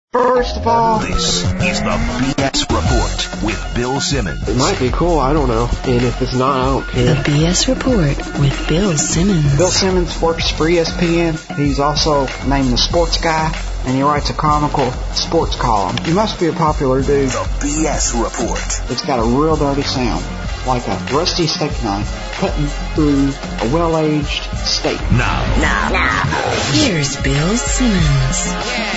First of all, this is the BS Report with Bill Simmons. It might be cool, I don't know. And if it's not, I don't care. The BS Report with Bill Simmons. Bill Simmons works for ESPN. He's also named the Sports Guy, and he writes a comical sports column. He must be a popular dude. The BS Report. It's got a real dirty sound, like a rusty steak knife cutting through a well-aged steak. Now. Here's Bill Simmons.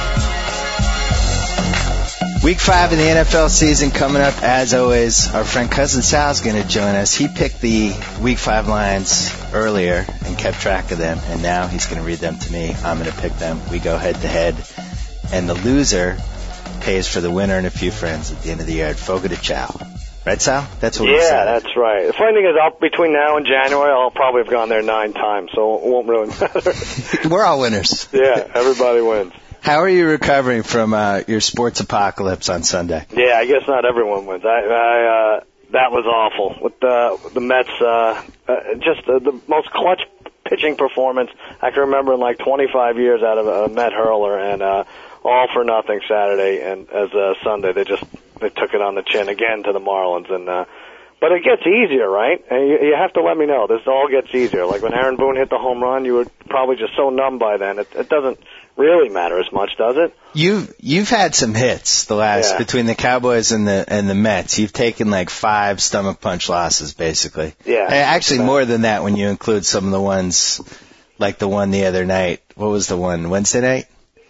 Week 5 of the NFL season coming up. As always, our friend Cousin Sal's going to join us. He picked the Week 5 lines earlier and kept track of them, and now he's going to read them to me. I'm going to pick them. We go head-to-head, and the loser pays for the winner and a few friends at the end of the year at Fogo de Chao. Right, Sal? That's what we said. Yeah, that's right. The funny thing is, between now and January, I'll probably have gone there 9 times, so it won't really matter. We're all winners. Yeah, everybody wins. How are you recovering from your sports apocalypse on Sunday? Yeah, I guess not everyone wins. That was awful. With the Mets, just the most clutch pitching performance I can remember in like 25 years out of a Met hurler, and all for nothing Saturday and as Sunday. They took it on the chin again to the Marlins, and but it gets easier, right? And you have to let me know. This all gets easier. Like when Aaron Boone hit the home run, you were probably just so numb by then. It doesn't really matter as much, does it? You've had some hits between the Cowboys and the Mets. You've taken like 5 stomach punch losses, basically. Yeah. Actually, more than that when you include some of the ones, like the one the other night. What was the one? Wednesday night?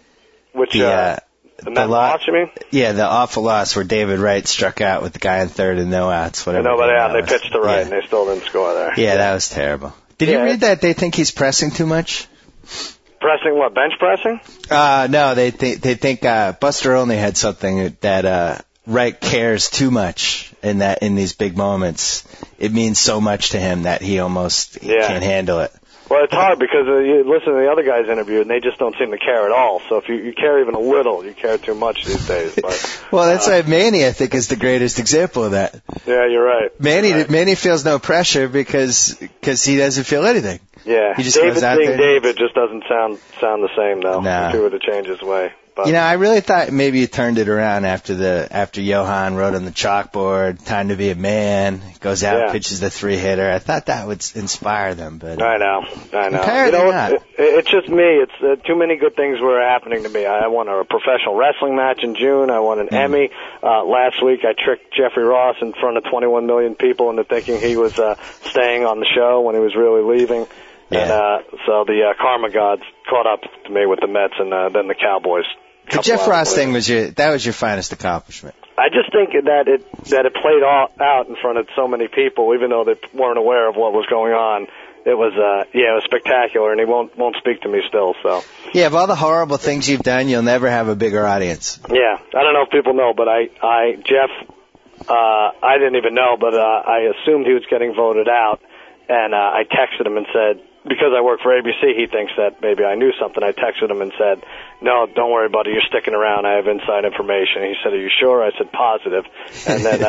Which the Met loss, you mean? Yeah, the awful loss where David Wright struck out with the guy in third and no outs. Whatever. Nobody out. They pitched to Wright and they still didn't score there. Yeah, that was terrible. Did you read that they think he's pressing too much? Pressing what? Bench pressing? No, they think Buster Olney had something that Wright cares too much in these big moments. It means so much to him that he almost can't handle it. Well, it's hard because you listen to the other guys interviewed, and they just don't seem to care at all. So if you care even a little, you care too much these days. But well, that's why Manny, I think, is the greatest example of that. Yeah, you're right. Manny feels no pressure because he doesn't feel anything. Yeah, he just David goes out being there. David just doesn't sound the same though. Nah. If he were to change his way. But, I really thought maybe you turned it around after Johan wrote on the chalkboard, "Time to be a man." Goes out, pitches the 3-hitter. I thought that would inspire them, but I know. Apparently not. It's just me. It's too many good things were happening to me. I won a professional wrestling match in June. I won an Emmy last week. I tricked Jeffrey Ross in front of 21 million people into thinking he was staying on the show when he was really leaving. Yeah. And so the karma gods caught up to me with the Mets and then the Cowboys. The Jeff Ross thing was your finest accomplishment. I just think that it played out in front of so many people, even though they weren't aware of what was going on. It was it was spectacular, and he won't speak to me still. So yeah, of all the horrible things you've done, you'll never have a bigger audience. Yeah, I don't know if people know, but Jeff, I didn't even know, but I assumed he was getting voted out, and I texted him and said, because I work for ABC, he thinks that maybe I knew something. I texted him and said, "No, don't worry, buddy. You're sticking around. I have inside information." He said, "Are you sure?" I said, "Positive." And then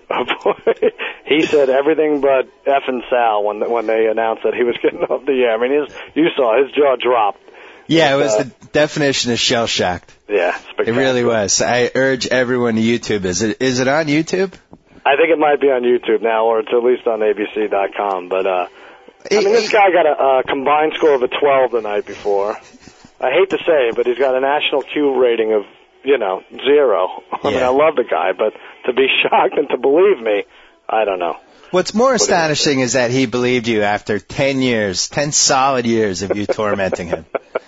he said everything but effing Sal when they announced that he was getting off the air. I mean, you saw his jaw dropped. Yeah, it was the definition of shell-shocked. Yeah, spectacular. It really was. I urge everyone to YouTube. Is it on YouTube? I think it might be on YouTube now, or it's at least on ABC.com. But this guy got a combined score of a 12 the night before. I hate to say it, but he's got a national Q rating of 0. I mean, I love the guy, but to be shocked and to believe me, I don't know. What's more astonishing is that he believed you after 10 solid years of you tormenting him.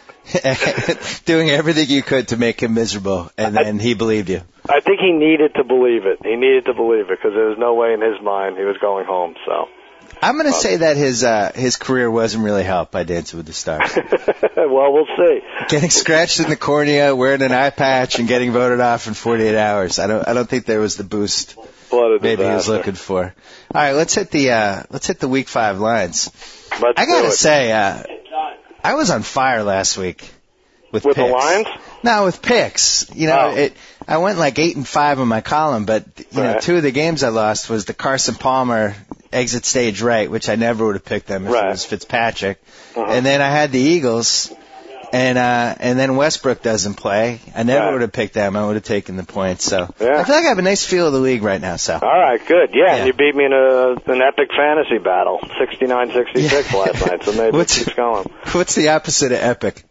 Doing everything you could to make him miserable, and then he believed you. I think he needed to believe it. He needed to believe it because there was no way in his mind he was going home. So I'm going to say that his career wasn't really helped by Dancing with the Stars. Well, we'll see. Getting scratched in the cornea, wearing an eye patch, and getting voted off in 48 hours. I don't think there was the boost maybe he was looking for. All right, let's hit the Week 5 lines. I gotta say, I was on fire last week with picks. The lines? No, with picks. I went like 8-5 on my column, but know, 2 of the games I lost was the Carson Palmer exit stage right, which I never would have picked them if it was Fitzpatrick. And then I had the Eagles, And then Westbrook doesn't play. I never would have picked them. I would have taken the points. So I feel like I have a nice feel of the league right now. So all right, good. Yeah, and you beat me in an epic fantasy battle, 69-66 last night. So maybe it keeps going. What's the opposite of epic?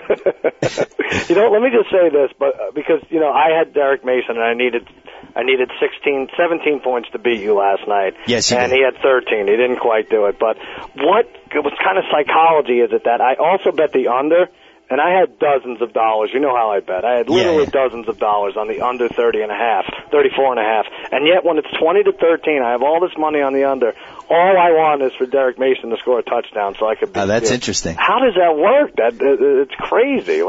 You know, let me just say this, but because I had Derek Mason and I needed 17 points to beat you last night. Yes, you and did. He had 13. He didn't quite do it. But what kind of psychology is it that I also bet the under, and I had dozens of dollars. You know how I bet. I had literally dozens of dollars on the under 34.5. And yet when it's 20-13, I have all this money on the under. All I want is for Derek Mason to score a touchdown so I could beat that's you. interesting. How does that work? It's crazy.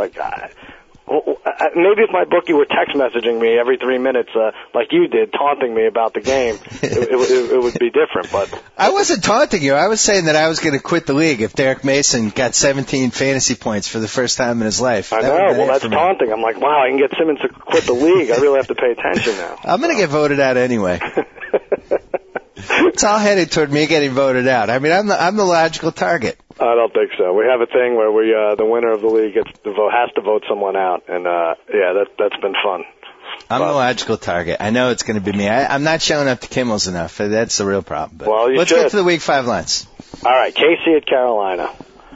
Maybe if my bookie were text messaging me every 3 minutes, like you did, taunting me about the game, it would be different. But I wasn't taunting you. I was saying that I was going to quit the league if Derek Mason got 17 fantasy points for the first time in his life. I know. Well, that's taunting. I'm like, wow, I can get Simmons to quit the league. I really have to pay attention now. I'm going to get voted out anyway. It's all headed toward me getting voted out. I mean, I'm the logical target. I don't think so. We have a thing where the winner of the league has to vote someone out, and that's been fun. I'm the logical target. I know it's going to be me. I'm not showing up to Kimmel's enough. That's the real problem. But let's get to the Week 5 lines. All right, KC at Carolina.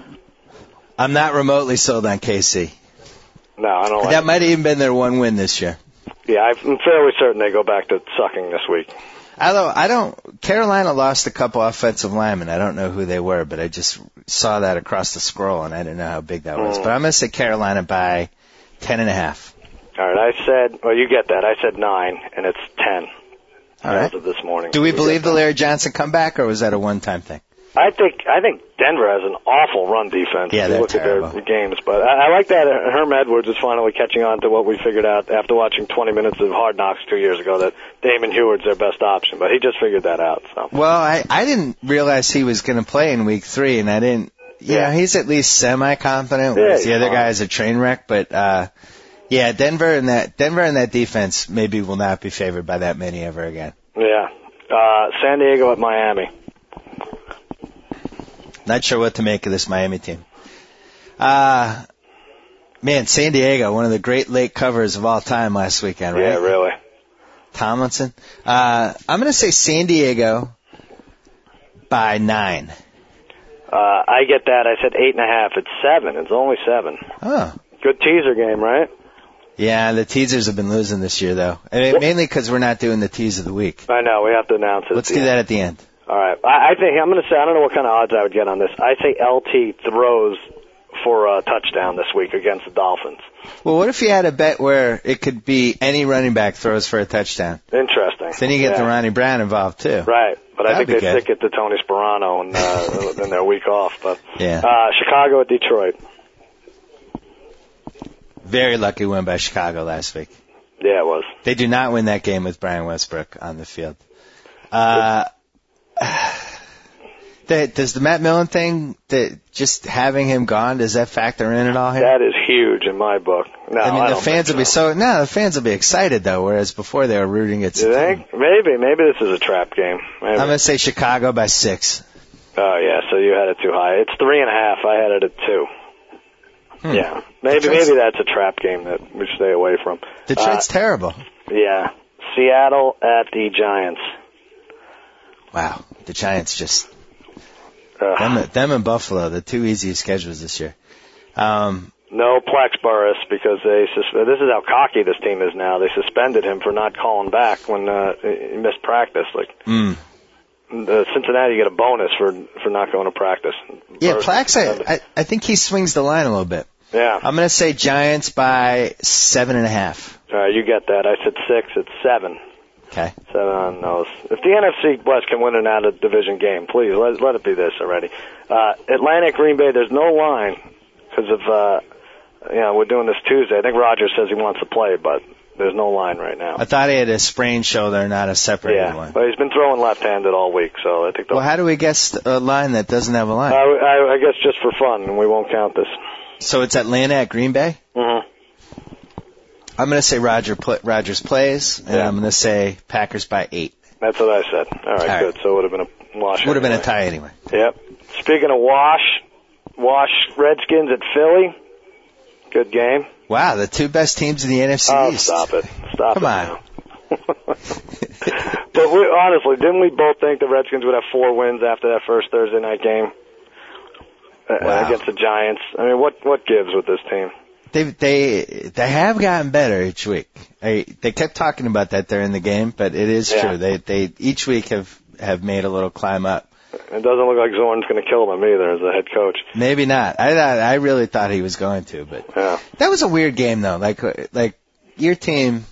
I'm not remotely sold on KC. No, I don't. That might have even been their one win this year. Yeah, I'm fairly certain they go back to sucking this week. Although Carolina lost a couple offensive linemen. I don't know who they were, but I just saw that across the scroll, and I didn't know how big that was. But I'm going to say Carolina by 10.5. All right, I said, well, you get that. I said 9, and it's 10. All right. As of this morning. Do we believe the Larry Johnson comeback, or was that a one-time thing? I think Denver has an awful run defense. Yeah, if you look terrible. at their games, but I like that Herm Edwards is finally catching on to what we figured out after watching 20 minutes of Hard Knocks 2 years ago, that Damon Heward's their best option, but he just figured that out. So. Well, I didn't realize he was going to play in Week 3, and I didn't. Yeah, he's at least semi-confident, whereas the other guy is a train wreck. But Denver and that defense maybe will not be favored by that many ever again. Yeah, San Diego at Miami. Not sure what to make of this Miami team. Man, San Diego, one of the great late covers of all time last weekend, right? Yeah, really. Tomlinson. I'm going to say San Diego by 9. I get that. I said 8.5. It's 7. It's only 7. Oh. Good teaser game, right? Yeah, the teasers have been losing this year, though. I mean, mainly because we're not doing the tease of the week. I know. We have to announce it. Let's do that at the end. All right. I think I'm going to say, I don't know what kind of odds I would get on this. I say LT throws for a touchdown this week against the Dolphins. Well, what if you had a bet where it could be any running back throws for a touchdown? Interesting. Then you get the Ronnie Brown involved, too. Right. But I think they good. stick it to Tony Sperano in their week off. But yeah. Chicago at Detroit. Very lucky win by Chicago last week. Yeah, it was. They do not win that game with Brian Westbrook on the field. Does the Matt Millen thing, just having him gone, does that factor in at all here? That is huge in my book. No, I mean, the fans will be the fans will be excited though, whereas before they were rooting at. You think? Maybe this is a trap game. Maybe. I'm gonna say Chicago by 6. Oh yeah, so you had it too high. It's 3.5. I had it at 2. Yeah, maybe that's a trap game that we stay away from. Detroit's terrible. Yeah, Seattle at the Giants. Wow, the Giants just them and Buffalo, the two easiest schedules this year. No Plex because this is how cocky this team is now. They suspended him for not calling back when he missed practice. Cincinnati get a bonus for not going to practice. Yeah, Plex, I think he swings the line a little bit. Yeah. I'm going to say Giants by 7.5. All right, you get that. I said 6. It's 7. Okay. 7 on those. If the NFC West can win an out-of-division game, please, let it be this already. Atlanta, Green Bay, there's no line because of, we're doing this Tuesday. I think Rodgers says he wants to play, but there's no line right now. I thought he had a sprained shoulder, not a separated one. But he's been throwing left-handed all week, so I think. Well, how do we guess a line that doesn't have a line? I guess just for fun, and we won't count this. So it's Atlanta at Green Bay? Mm-hmm. I'm going to say Rodgers plays, and I'm going to say Packers by 8. That's what I said. All right, good. So it would have been a wash. Would have been a tie anyway. Yep. Speaking of wash Redskins at Philly. Good game. Wow, the two best teams in the NFC East. Stop it. Stop Come it on. now. But honestly, didn't we both think the Redskins would have 4 wins after that first Thursday night game against the Giants? I mean, what gives with this team? They have gotten better each week. They kept talking about that during the game, but it is true. They each week have made a little climb up. It doesn't look like Zorn's going to kill them either as the head coach. Maybe not. I really thought he was going to, but that was a weird game though. Like your team,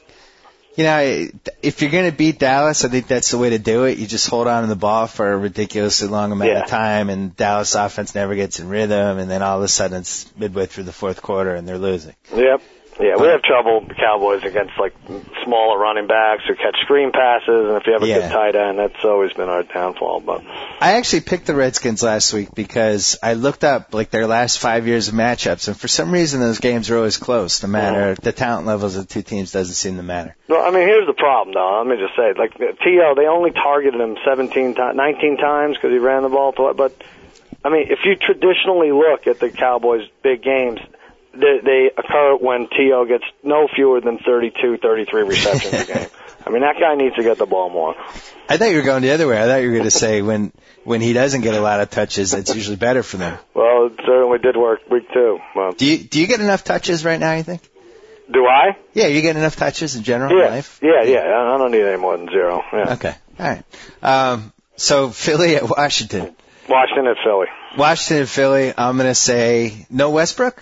you know, if you're going to beat Dallas, I think that's the way to do it. You just hold on to the ball for a ridiculously long amount of time, and Dallas offense never gets in rhythm, and then all of a sudden it's midway through the fourth quarter and they're losing. Yep. Yeah, we have trouble, the Cowboys, against like smaller running backs who catch screen passes, and if you have a good tight end, that's always been our downfall. But I actually picked the Redskins last week because I looked up like their last 5 years of matchups, and for some reason those games are always close. No matter the talent levels of the two teams doesn't seem to matter. Well, I mean, here's the problem, though. Let me just say, like T.O., they only targeted him 19 times because he ran the ball. But I mean, if you traditionally look at the Cowboys' big games, they occur when T.O. gets no fewer than 32, 33 receptions a game. I mean, that guy needs to get the ball more. I thought you were going the other way. I thought you were going to say when he doesn't get a lot of touches, it's usually better for them. Well, it certainly did work week 2. Well, do you get enough touches right now, you think? Do I? Yeah, you get enough touches in general in life? Yeah. I don't need any more than 0. Yeah. Okay. All right. So Philly at Washington. Washington at Philly. Washington at Philly. I'm going to say no Westbrook?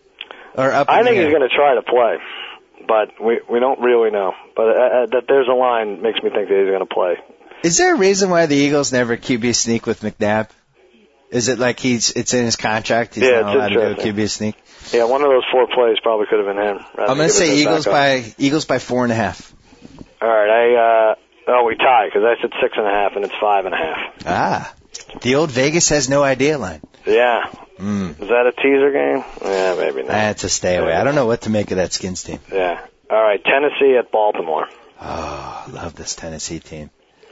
Or up I think he's going to try to play, but we don't really know. But that there's a line makes me think that he's going to play. Is there a reason why the Eagles never QB sneak with McNabb? Is it like it's in his contract? He's not allowed to do a QB sneak? Yeah, one of those 4 plays probably could have been him. I'm going to say Eagles by 4.5. All right, we tie because I said 6.5 and it's 5.5. Ah, the old Vegas has no idea line. Yeah. Is that a teaser game? Yeah, maybe not. That's a stay away. I don't know what to make of that Skins team. Yeah. All right, Tennessee at Baltimore. Oh, I love this Tennessee team.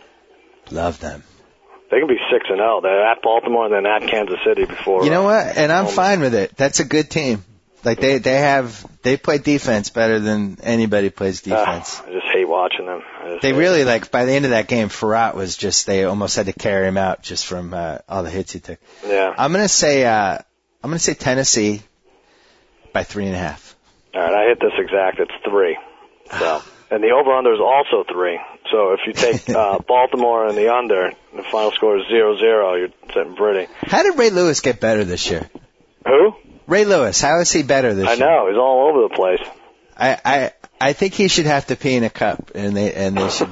Love them. They can be 6-0. They're at Baltimore and then at Kansas City before. You know what? And I'm fine with it. That's a good team. Like they play defense better than anybody plays defense. I just hate watching them. They really by the end of that game, Farrat was they almost had to carry him out just from all the hits he took. Yeah. I'm gonna say Tennessee by 3.5. All right, I hit this exact. It's 3. So, and the over/under is also 3. So if you take Baltimore and the under, the final score is 0-0. You're sitting pretty. How did Ray Lewis get better this year? Who? Ray Lewis. How is he better this year? I know. He's all over the place. I think he should have to pee in a cup, and they should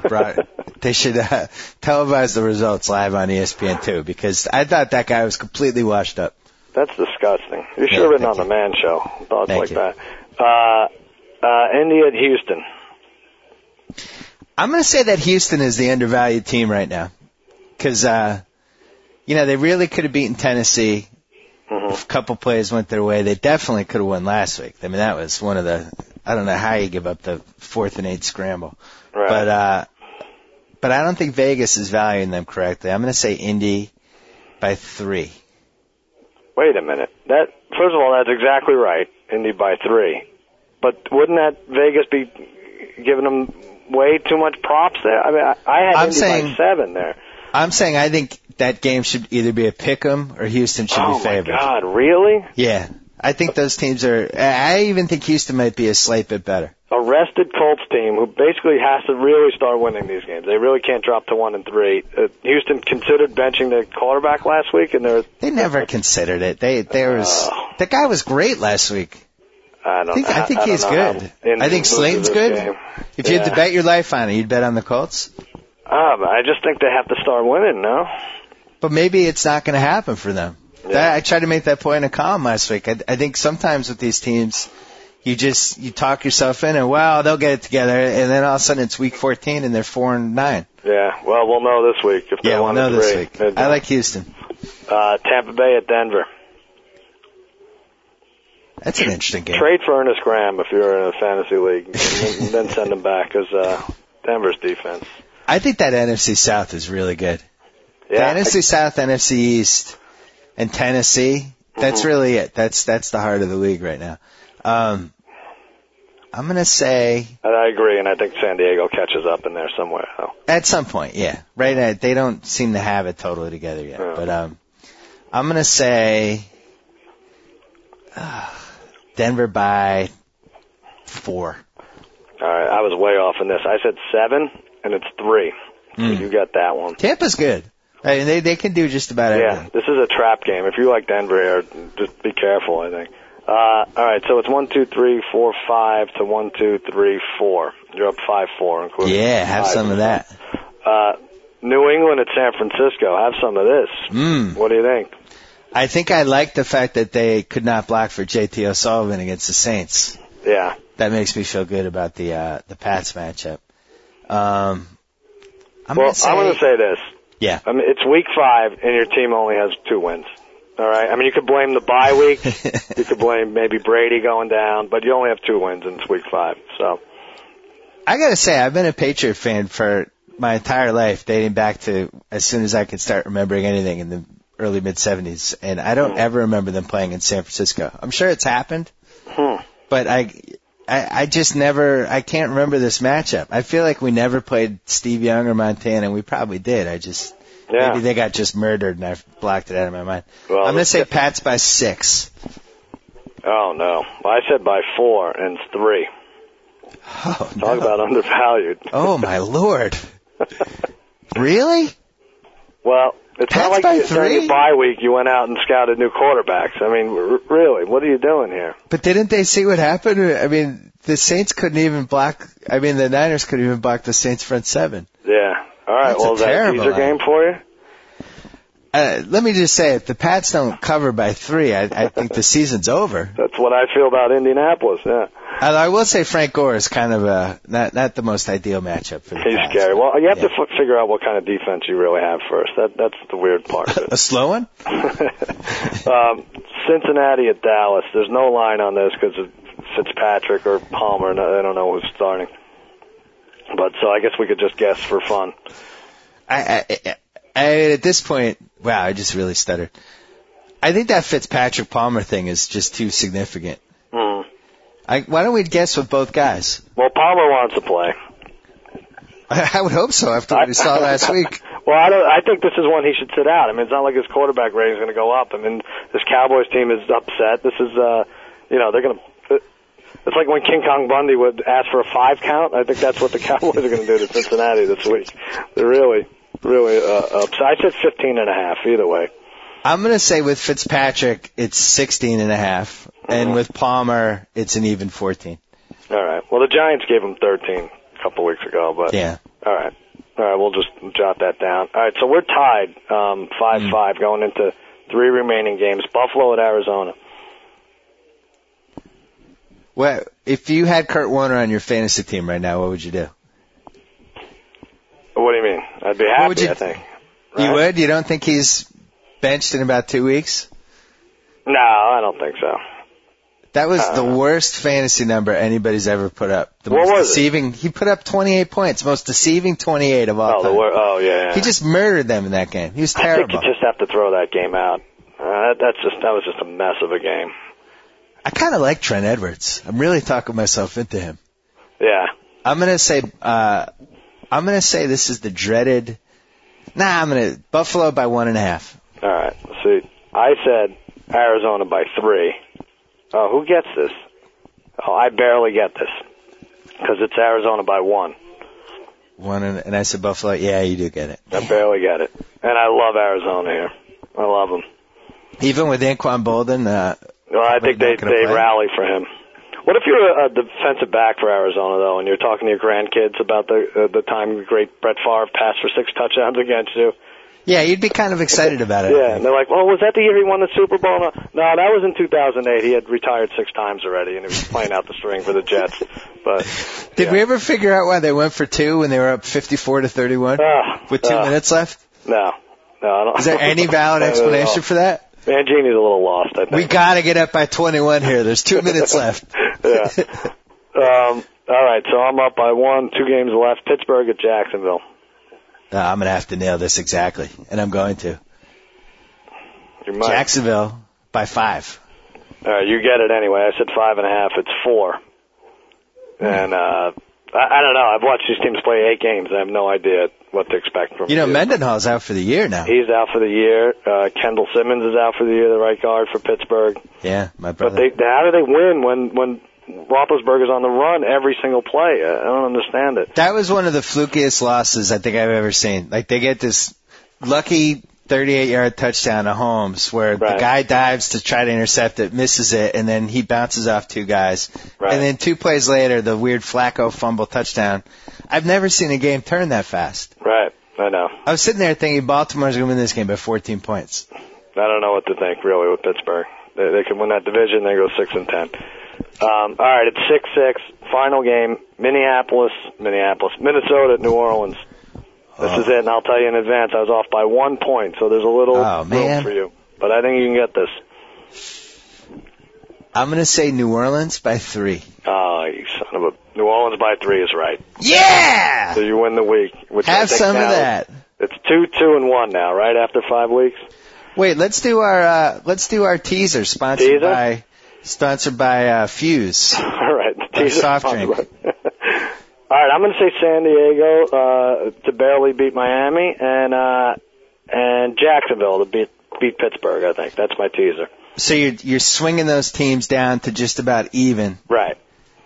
televise the results live on ESPN2 because I thought that guy was completely washed up. That's disgusting. You should have been on the Man Show. Thoughts like that. Indy at Houston. I'm going to say that Houston is the undervalued team right now because they really could have beaten Tennessee. If a couple plays went their way, they definitely could have won last week. I mean, that was one of the. I don't know how you give up the 4th and 8 scramble, right. But I don't think Vegas is valuing them correctly. I'm going to say Indy by 3. Wait a minute. First of all, that's exactly right. Indy by 3. But wouldn't that Vegas be giving them way too much props there? I mean, I had Indy by 7 there. I'm saying I think that game should either be a pick'em or Houston should be favored. Oh my God, really? Yeah. I think those teams I even think Houston might be a slight bit better. A rested Colts team who basically has to really start winning these games. They really can't drop to 1-3. Houston considered benching the quarterback last week, and they never considered it. The guy was great last week. I think he's good. I think Slayton's good. Game. If you had to bet your life on it, you'd bet on the Colts? I just think they have to start winning, no? But maybe it's not going to happen for them. Yeah. I tried to make that point in a column last week. I think sometimes with these teams, you talk yourself in and, they'll get it together, and then all of a sudden it's week 14 and they're 4-9. Yeah, well, we'll know this week if they're 1-3. We'll know this week. I like Houston. Tampa Bay at Denver. That's an interesting game. Trade for Ernest Graham if you're in a fantasy league, and then send him back because Denver's defense. I think that NFC South is really good. Yeah, the NFC South, NFC East, and Tennessee, that's really it. That's the heart of the league right now. I'm going to say... I agree, and I think San Diego catches up in there somewhere. So. At some point, yeah. Right now, they don't seem to have it totally together yet. Yeah. But I'm going to say Denver by 4. All right, I was way off in this. I said 7, and it's 3. So you got that one. Tampa's good. I mean, they can do just about everything. Yeah, this is a trap game. If you like Denver, just be careful, I think. All right, so it's 1, 2, 3, 4, 5 to 1, 2, 3, 4. You're up 5-4, including. Yeah, have some of that. New England at San Francisco. Have some of this. What do you think? I think I like the fact that they could not block for J.T. O'Sullivan against the Saints. Yeah. That makes me feel good about the Pats matchup. I'm going to say this. Yeah. I mean, it's week 5, and your team only has 2 wins. All right? I mean, you could blame the bye week. You could blame maybe Brady going down, but you only have 2 wins, and it's week 5. So, I got to say, I've been a Patriot fan for my entire life, dating back to as soon as I could start remembering anything in the early mid-'70s, and I don't ever remember them playing in San Francisco. I'm sure it's happened, but I just never, I can't remember this matchup. I feel like we never played Steve Young or Montana, and we probably did. Maybe they got just murdered, and I blocked it out of my mind. Well, I'm going to say Pats by 6. Oh, no. Well, I said by 4, and it's 3. Oh, Talk about undervalued. Oh, my Lord. Really? Well, it's Pats not like by during 3? your bye week you went out and scouted new quarterbacks. I mean, really, what are you doing here? But didn't they see what happened? I mean, the Saints couldn't even block, the Niners couldn't even block the Saints front 7. Yeah. All right, That's well, is that a teaser game for you? Let me just say, if the Pats don't cover by 3, I think the season's over. That's what I feel about Indianapolis, yeah. And I will say Frank Gore is kind of not the most ideal matchup for the He's Pats. scary. Well, you have to figure out what kind of defense you really have first. That's the weird part of it. A slow one? Cincinnati at Dallas. There's no line on this because of Fitzpatrick or Palmer. I don't know who's starting. But so I guess we could just guess for fun. At this point, wow, I just really stuttered. I think that Fitzpatrick Palmer thing is just too significant. Why don't we guess with both guys? Well, Palmer wants to play. I would hope so after what we saw last week. Well, I think this is one he should sit out. I mean, it's not like his quarterback rating is going to go up. I mean, this Cowboys team is upset. This is, they're going to. It's like when King Kong Bundy would ask for a 5 count. I think that's what the Cowboys are going to do to Cincinnati this week. They're really upset. I said 15.5 either way. I'm going to say with Fitzpatrick, it's 16.5, and with Palmer, it's an even 14. All right. Well, the Giants gave him 13 a couple weeks ago, but yeah. All right. We'll just jot that down. All right. So we're tied 5-5 going into 3 remaining games. Buffalo at Arizona. Well, if you had Kurt Warner on your fantasy team right now, what would you do? What do you mean? I'd be happy, I think. Right? You would? You don't think he's benched in about 2 weeks? No, I don't think so. That was the worst fantasy number anybody's ever put up. What was deceiving. He put up 28 points, most deceiving 28 of all time. Yeah. He just murdered them in that game. He was terrible. I think you just have to throw that game out. That was just a mess of a game. I kind of like Trent Edwards. I'm really talking myself into him. Yeah. I'm gonna say this is the dreaded. Buffalo by 1.5. All right. See, I said Arizona by 3. Oh, who gets this? Oh, I barely get this because it's Arizona by 1. And I said Buffalo. Yeah, you do get it. I barely get it, and I love Arizona here. I love them. Even with Anquan Bolden. Well, I think they rally for him. What if you're a defensive back for Arizona, though, and you're talking to your grandkids about the time the great Brett Favre passed for 6 touchdowns against you? Yeah, you'd be kind of excited about it. Yeah, and they're like, well, was that the year he won the Super Bowl? No, that was in 2008. He had retired 6 times already, and he was playing out the string for the Jets. But Did we ever figure out why they went for 2 when they were up 54-31 with 2 minutes left? No, I don't. Is there any valid explanation for that? Mangini's a little lost, I think. We got to get up by 21 here. There's 2 minutes left. Yeah. All right, so I'm up by 1, 2 games left. Pittsburgh at Jacksonville. I'm going to have to nail this exactly, and I'm going to. You might. Jacksonville by 5. All right, you get it anyway. I said 5.5. It's 4. And I don't know. I've watched these teams play 8 games. I have no idea what to expect from them. Mendenhall's out for the year now. He's out for the year. Kendall Simmons is out for the year, the right guard for Pittsburgh. Yeah, my brother. But how do they win when Roethlisberger's on the run every single play? I don't understand it. That was one of the flukiest losses I think I've ever seen. Like, they get this lucky 38-yard touchdown to Holmes where the guy dives to try to intercept it, misses it, and then he bounces off 2 guys. Right. And then 2 plays later, the weird Flacco fumble touchdown. I've never seen a game turn that fast. Right, I know. I was sitting there thinking Baltimore's going to win this game by 14 points. I don't know what to think, really, with Pittsburgh. They could win that division, they go 6-10. All right, it's 6-6, final game, Minnesota at New Orleans. This is it, and I'll tell you in advance, I was off by 1 point, so there's a little room for you. But I think you can get this. I'm going to say New Orleans by 3. Oh, you son of a... New Orleans by 3 is right. Yeah! So you win the week. Which Have I think some now of that. It's 2-2-1 now, right, after 5 weeks? Wait, let's do our teaser sponsored by Fuse. All right, the teaser soft drink. All right, I'm going to say San Diego to barely beat Miami, and Jacksonville to beat Pittsburgh. I think that's my teaser. So you're swinging those teams down to just about even. Right.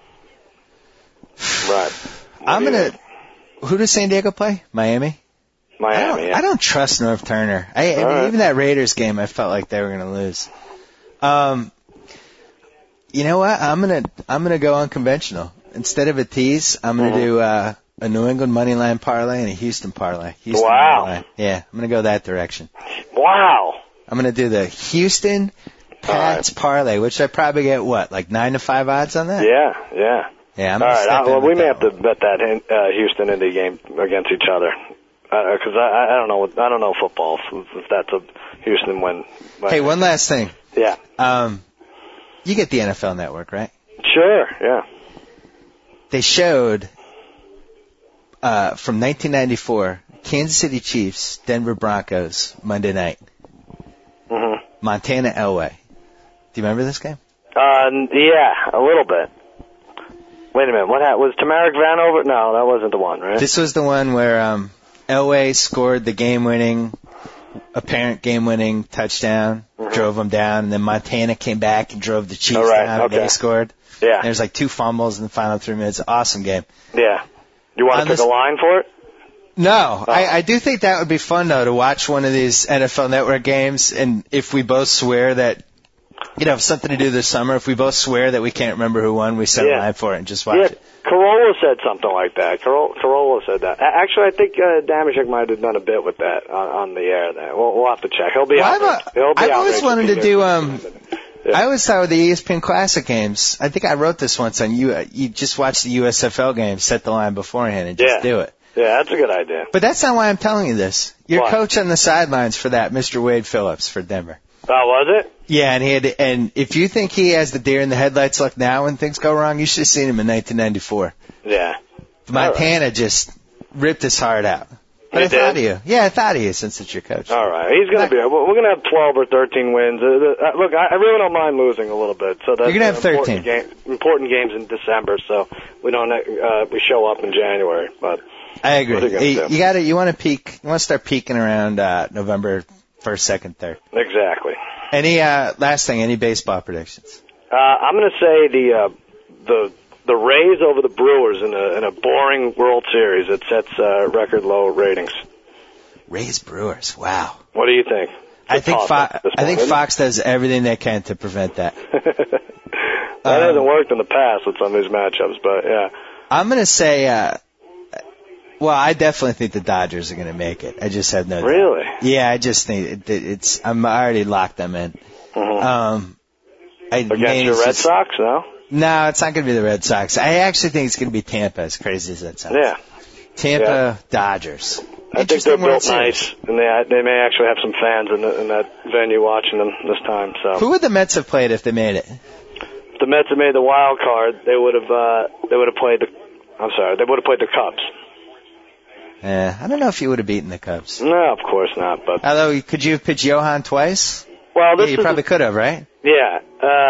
Who does San Diego play? Miami. I don't trust Norv Turner. Even that Raiders game, I felt like they were going to lose. You know what? I'm gonna go unconventional. Instead of a tease, I'm gonna do a New England money line parlay and a Houston parlay. Wow. Yeah, I'm gonna go that direction. Wow. I'm gonna do the Houston Pats parlay, which I probably get like 9 to 5 odds on that. Yeah. Yeah. All right. Well, we may have to bet that Houston Indy game against each other. Because I don't know. I don't know football. If that's a Houston win. Hey, one last thing. Yeah. You get the NFL Network, right? Sure. Yeah. They showed from 1994 Kansas City Chiefs, Denver Broncos Monday night. Mm-hmm. Montana Elway. Do you remember this game? Yeah, a little bit. Wait a minute. What happened? Was Tamarick Vanover? No, that wasn't the one, right? This was the one where Elway scored the apparent game-winning touchdown, drove them down, and then Montana came back and drove the Chiefs down, and they scored. Yeah. And there's like 2 fumbles in the final 3 minutes. Awesome game. Yeah. You want to pick a line for it? No. Oh. I do think that would be fun, though, to watch one of these NFL Network games, and if we both swear that, something to do this summer, if we both swear that we can't remember who won, we set a line for it and just watch it. Corolla said something like that. Corolla said that. Actually, I think Damashek might have done a bit with that on the air. There, we'll have to check. He'll be out. I've always wanted to do. I always thought with the ESPN Classic games. I think I wrote this once on you. You just watch the USFL games, set the line beforehand, and just do it. Yeah, that's a good idea. But that's not why I'm telling you this. Your coach on the sidelines for that, Mr. Wade Phillips for Denver. Oh, was it? Yeah, and if you think he has the deer in the headlights look now when things go wrong, you should have seen him in 1994. Yeah. Montana just ripped his heart out. But I thought of you. Yeah, I thought of you since it's your coach. All right. He's going to be. We're going to have 12 or 13 wins. Look, I really don't mind losing a little bit. So that's you're going to have 13. Important games in December, so we don't. We show up in January. But I agree. You want to peak. You want to start peaking around November 1st, 2nd, 3rd. Exactly. Any last thing? Any baseball predictions? I'm going to say the Rays over the Brewers in a boring World Series. It sets record low ratings. Rays Brewers. Wow. What do you think? I think Fox does everything they can to prevent that. That hasn't worked in the past with some of these matchups, but yeah. I'm going to say. Well, I definitely think the Dodgers are going to make it. I just have no doubt. Really? Yeah, I just think it's. I'm already locked them in. Mm-hmm. Against your Red Sox, no? No, it's not going to be the Red Sox. I actually think it's going to be Tampa, as crazy as that sounds. Yeah. Tampa, Dodgers. I think they're built nice, and they may actually have some fans in that venue watching them this time. So. Who would the Mets have played if they made it? If the Mets had made the wild card, they would have played the Cubs. I don't know if you would have beaten the Cubs. No, of course not. But although, could you have pitched Johan twice? Well, you probably could have, right? Yeah.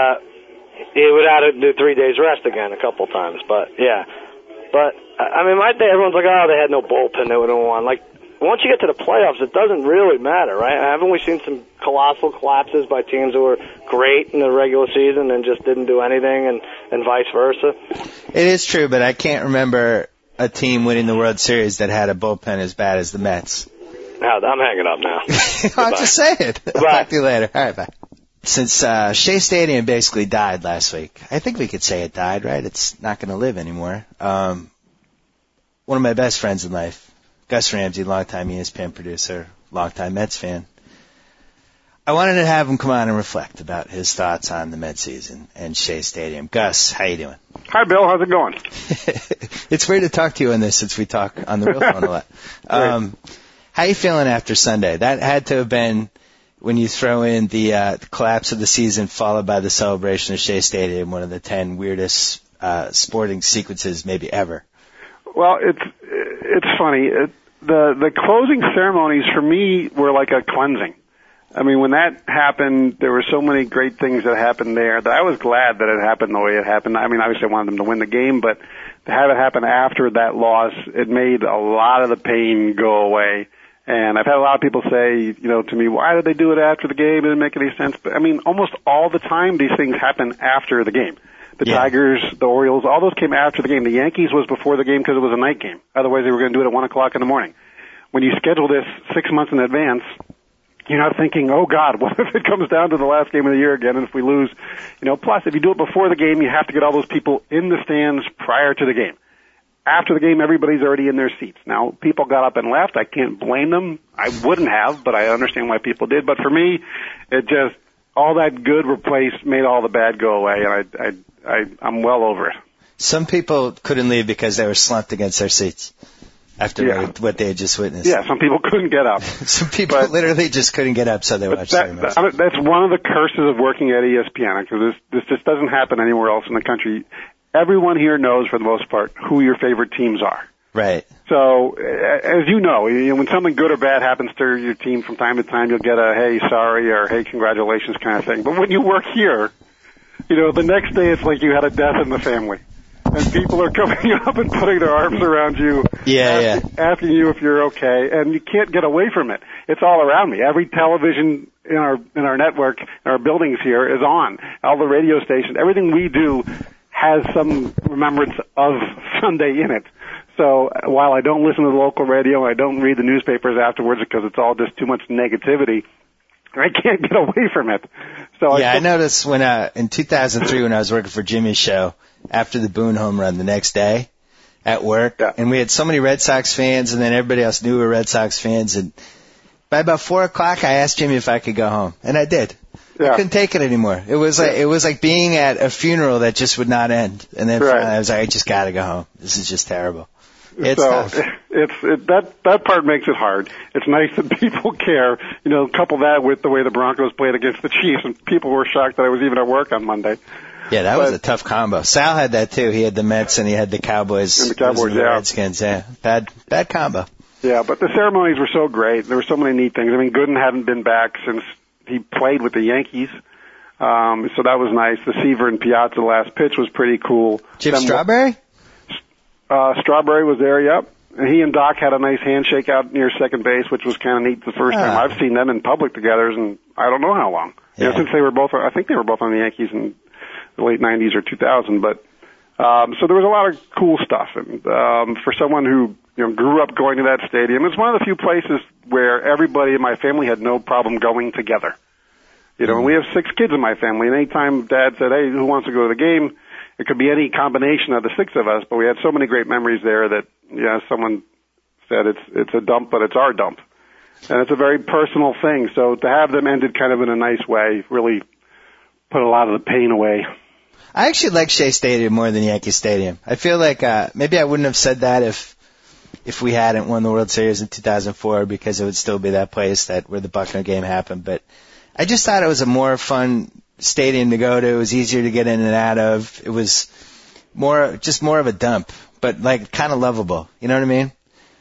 He would have to do 3 days rest again a couple times, but yeah. But, I mean, my day, everyone's like, oh, they had no bullpen, they would have won. Like, once you get to the playoffs, it doesn't really matter, right? Haven't we seen some colossal collapses by teams who were great in the regular season and just didn't do anything, and vice versa? It is true, but I can't remember a team winning the World Series that had a bullpen as bad as the Mets. No, I'm hanging up now. I'll just say it. I'll Bye. talk to you later. All right, bye. Since Shea Stadium basically died last week, I think we could say it died, right? It's not going to live anymore. One of my best friends in life, Gus Ramsey, longtime ESPN producer, longtime Mets fan. I wanted to have him come on and reflect about his thoughts on the Mets season and Shea Stadium. Gus, how you doing? Hi, Bill. How's it going? It's weird to talk to you on this since we talk on the real phone a lot. How you feeling after Sunday? That had to have been, when you throw in the collapse of the season followed by the celebration of Shea Stadium, one of the 10 weirdest sporting sequences maybe ever. Well, it's funny. The closing ceremonies for me were like a cleansing. I mean, when that happened, there were so many great things that happened there that I was glad that it happened the way it happened. I mean, obviously I wanted them to win the game, but to have it happen after that loss, it made a lot of the pain go away. And I've had a lot of people say, to me, why did they do it after the game? It didn't make any sense. But I mean, almost all the time these things happen after the game. The Tigers, the Orioles, all those came after the game. The Yankees was before the game because it was a night game. Otherwise, they were going to do it at 1 o'clock in the morning. When you schedule this 6 months in advance, you're not thinking, oh, God, what if it comes down to the last game of the year again and if we lose? Plus, if you do it before the game, you have to get all those people in the stands prior to the game. After the game, everybody's already in their seats. Now, people got up and left. I can't blame them. I wouldn't have, but I understand why people did. But for me, it just, all that good made all the bad go away, and I'm well over it. Some people couldn't leave because they were slumped against their seats after what they had just witnessed. Yeah, some people couldn't get up. Some people literally just couldn't get up, so they watched ceremonies. That's one of the curses of working at ESPN, because this just doesn't happen anywhere else in the country. Everyone here knows, for the most part, who your favorite teams are. Right. So, as you know, when something good or bad happens to your team from time to time, you'll get a, hey, sorry, or hey, congratulations kind of thing. But when you work here, the next day it's like you had a death in the family. And people are coming up and putting their arms around you, asking you if you're okay, and you can't get away from it. It's all around me. Every television in our network, in our buildings here, is on. All the radio stations, everything we do has some remembrance of Sunday in it. So while I don't listen to the local radio, I don't read the newspapers afterwards because it's all just too much negativity, I can't get away from it. So I noticed when in 2003 when I was working for Jimmy's show, after the Boone home run the next day at work, and we had so many Red Sox fans, and then everybody else knew we were Red Sox fans, and by about 4 o'clock I asked Jimmy if I could go home, and I did. I couldn't take it anymore. It was like being at a funeral that just would not end. And then finally I was like, I just got to go home. This is just terrible. It's tough. That part makes it hard. It's nice that people care. Couple that with the way the Broncos played against the Chiefs, and people were shocked that I was even at work on Monday. Yeah, that was a tough combo. Sal had that too. He had the Mets and he had the Cowboys. And the Cowboys, Redskins. Yeah, bad combo. Yeah, but the ceremonies were so great. There were so many neat things. I mean, Gooden hadn't been back since he played with the Yankees. So that was nice. The Seaver and Piazza last pitch was pretty cool. Jim Strawberry? Strawberry was there, yep. And he and Doc had a nice handshake out near second base, which was kind of neat the first time. I've seen them in public together, and I don't know how long. Yeah. Since they were both, I think they were both on the Yankees in the late 90s or 2000. But so there was a lot of cool stuff. And for someone who grew up going to that stadium, it's one of the few places where everybody in my family had no problem going together. And we have 6 kids in my family, and anytime Dad said, hey, who wants to go to the game? It could be any combination of the 6 of us, but we had so many great memories there that, someone said it's a dump, but it's our dump. And it's a very personal thing. So to have them ended kind of in a nice way really put a lot of the pain away. I actually like Shea Stadium more than Yankee Stadium. I feel like maybe I wouldn't have said that if we hadn't won the World Series in 2004, because it would still be that place where the Buckner game happened. But I just thought it was a more fun stadium to go to. It was easier to get in and out of. It was more of a dump, but like kind of lovable. You know what I mean?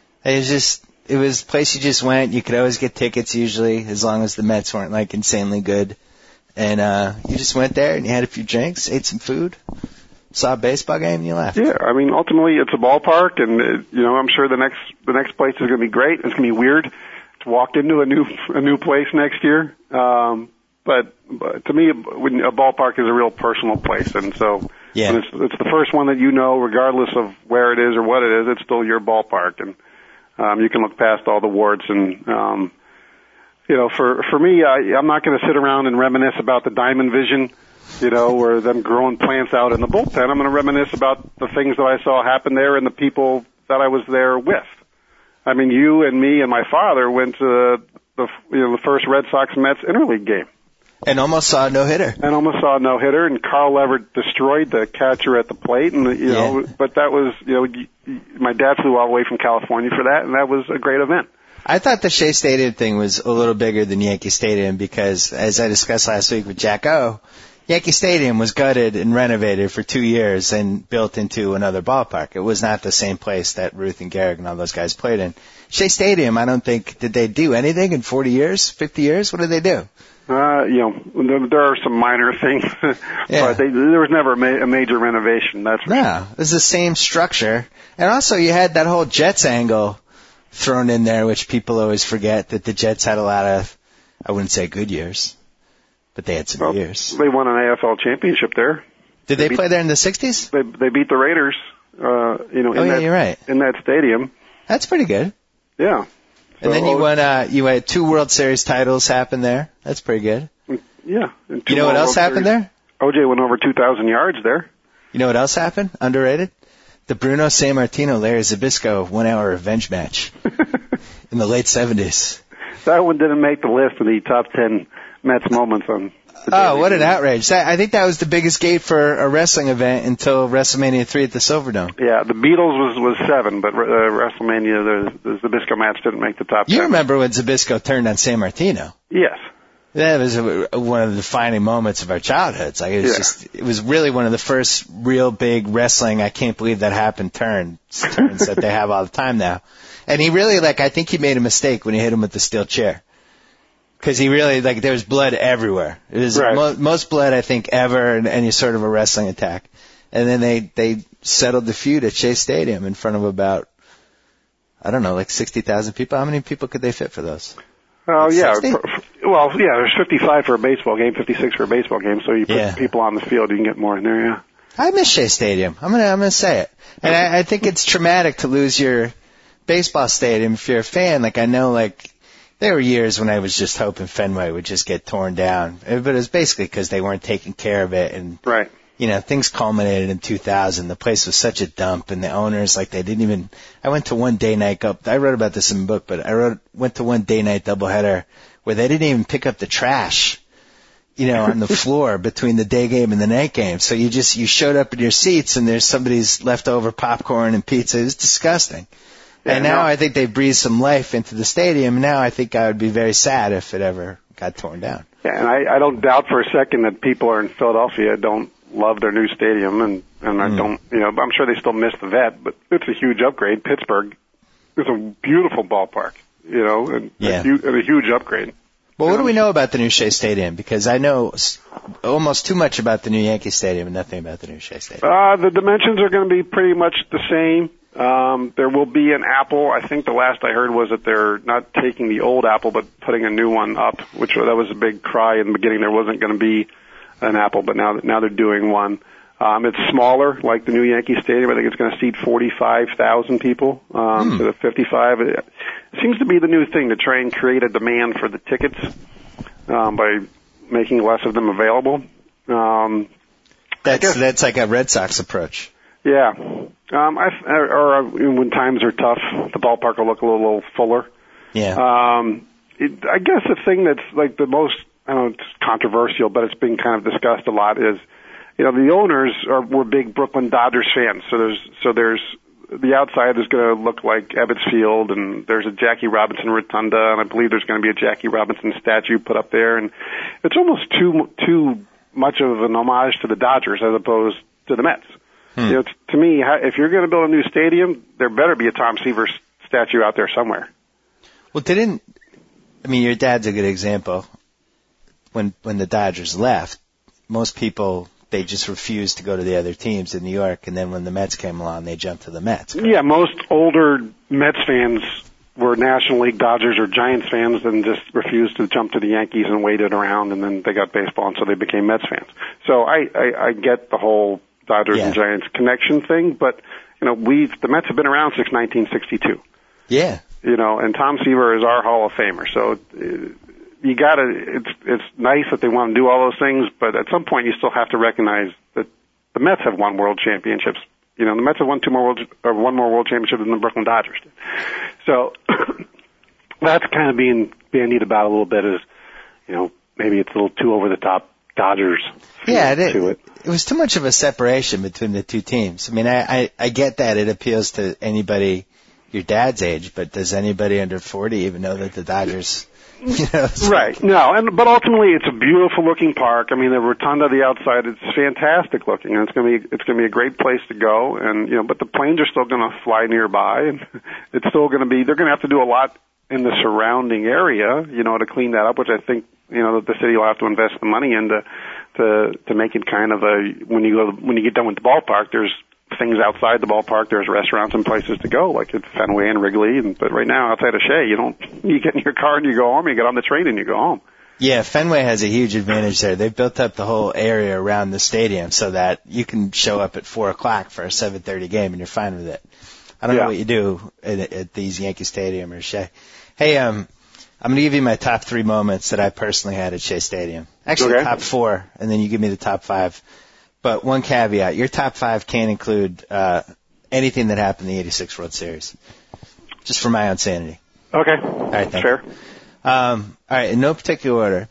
It was a place you just went. You could always get tickets usually, as long as the Mets weren't like insanely good. And you just went there and you had a few drinks, ate some food, saw a baseball game, and you left. Yeah, I mean, ultimately it's a ballpark, and I'm sure the next place is going to be great. It's going to be weird to walk into a new place next year. But to me, when a ballpark is a real personal place, and so when it's the first one that you know, regardless of where it is or what it is, it's still your ballpark, and you can look past all the warts. And for me, I'm not going to sit around and reminisce about the Diamond Vision, or them growing plants out in the bullpen. I'm going to reminisce about the things that I saw happen there and the people that I was there with. I mean, you and me and my father went to the first Red Sox-Mets interleague game. And almost saw a no-hitter. And Carl Leverett destroyed the catcher at the plate, and but that was, my dad flew all the way from California for that, and that was a great event. I thought the Shea Stadium thing was a little bigger than Yankee Stadium because, as I discussed last week with Jack O, Yankee Stadium was gutted and renovated for 2 years and built into another ballpark. It was not the same place that Ruth and Gehrig and all those guys played in. Shea Stadium, I don't think, did they do anything in 40 years, 50 years? What did they do? There are some minor things, but there was never a major renovation. That's for sure. It was the same structure. And also you had that whole Jets angle thrown in there, which people always forget, that the Jets had a lot of, I wouldn't say good years, but they had some years. They won an AFL championship there. Did they play there in the 60s? They beat the Raiders, you're right. In that stadium. That's pretty good. Yeah. And then you had 2 World Series titles happen there. That's pretty good. Yeah. You know what else happened there? OJ went over 2,000 yards there. You know what else happened? Underrated? The Bruno Sammartino, Larry Zbyszko 1 hour revenge match in the late 70s. That one didn't make the list of the top 10 Mets moments on. What an outrage. I think that was the biggest gate for a wrestling event until WrestleMania 3 at the Silverdome. Yeah, the Beatles was 7, but WrestleMania, the Zbyszko match didn't make the top 10. You remember when Zbyszko turned on Sammartino? Yes. That was one of the defining moments of our childhoods. Like it was really one of the first real big wrestling, I can't believe that happened turns that they have all the time now. And he really, I think he made a mistake when he hit him with the steel chair. Because he really, there was blood everywhere. It was most blood, I think, ever in any sort of a wrestling attack. And then they settled the feud at Shea Stadium in front of about, 60,000 people. How many people could they fit for those? Oh, yeah. 60? Well, yeah, there's 55 for a baseball game, 56 for a baseball game. So you put people on the field, you can get more in there, yeah. I miss Shea Stadium. I'm gonna say it. And I think it's traumatic to lose your baseball stadium if you're a fan. I know, there were years when I was just hoping Fenway would just get torn down. But it was basically because they weren't taking care of it. And, things culminated in 2000. The place was such a dump. And the owners, they didn't even, I went to one day night, I wrote about this in the book, but went to one day night doubleheader where they didn't even pick up the trash, on the floor between the day game and the night game. So you showed up in your seats and there's somebody's leftover popcorn and pizza. It was disgusting. And now I think they've breathed some life into the stadium. Now I think I would be very sad if it ever got torn down. Yeah, and I don't doubt for a second that people are in Philadelphia don't love their new stadium, and I don't, I'm sure they still miss the vet, but it's a huge upgrade. Pittsburgh is a beautiful ballpark, and a huge upgrade. Well, what do we know about the new Shea Stadium? Because I know almost too much about the new Yankee Stadium and nothing about the new Shea Stadium. The dimensions are going to be pretty much the same. There will be an apple. I think the last I heard was that they're not taking the old apple, but putting a new one up, that was a big cry in the beginning. There wasn't going to be an apple, but now they're doing one. It's smaller, like the new Yankee Stadium. I think it's going to seat 45,000 people, instead of 55. It seems to be the new thing to try and create a demand for the tickets, by making less of them available. That's like a Red Sox approach. Yeah. When times are tough, the ballpark will look a little fuller. Yeah. I guess the thing that's the most, it's controversial, but it's been kind of discussed a lot is, the owners were big Brooklyn Dodgers fans. So there's the outside is going to look like Ebbets Field, and there's a Jackie Robinson rotunda, and I believe there's going to be a Jackie Robinson statue put up there, and it's almost too much of an homage to the Dodgers as opposed to the Mets. To me, if you're going to build a new stadium, there better be a Tom Seaver statue out there somewhere. Well, your dad's a good example. when the Dodgers left, most people, they just refused to go to the other teams in New York, and then when the Mets came along, they jumped to the Mets. Yeah, most older Mets fans were National League Dodgers or Giants fans and just refused to jump to the Yankees and waited around, and then they got baseball, and so they became Mets fans. So I get the whole Dodgers and Giants connection thing, but the Mets have been around since 1962. Yeah. And Tom Seaver is our Hall of Famer. So you gotta, it's nice that they want to do all those things, but at some point you still have to recognize that the Mets have won world championships. The Mets have won one more world championship than the Brooklyn Dodgers did. So that's kind of being bandied about a little bit as, maybe it's a little too over the top Dodgers. Yeah, it was too much of a separation between the two teams. I mean, I get that it appeals to anybody your dad's age, but does anybody under 40 even know that the Dodgers, Right. No, but ultimately it's a beautiful looking park. I mean, the rotunda, the outside, it's fantastic looking, and it's going to be a great place to go. And but the planes are still going to fly nearby, and it's still going to be. They're going to have to do a lot in the surrounding area, to clean that up, which I think that the city will have to invest the money into to make it kind of a when you get done with the ballpark, there's things outside the ballpark. There's restaurants and places to go, like at Fenway and Wrigley. But right now, outside of Shea, you get in your car and you go home. You get on the train and you go home. Yeah, Fenway has a huge advantage there. They've built up the whole area around the stadium so that you can show up at 4:00 for a 7:30 game and you're fine with it. I don't know what you do at these Yankee Stadium or Shea. Hey, I'm going to give you my top 3 moments that I personally had at Shea Stadium. Actually, top 4, and then you give me the top 5. But one caveat, your top 5 can't include anything that happened in the 86 World Series. Just for my own sanity. Okay. All right, thank fair. you. All right, in no particular order.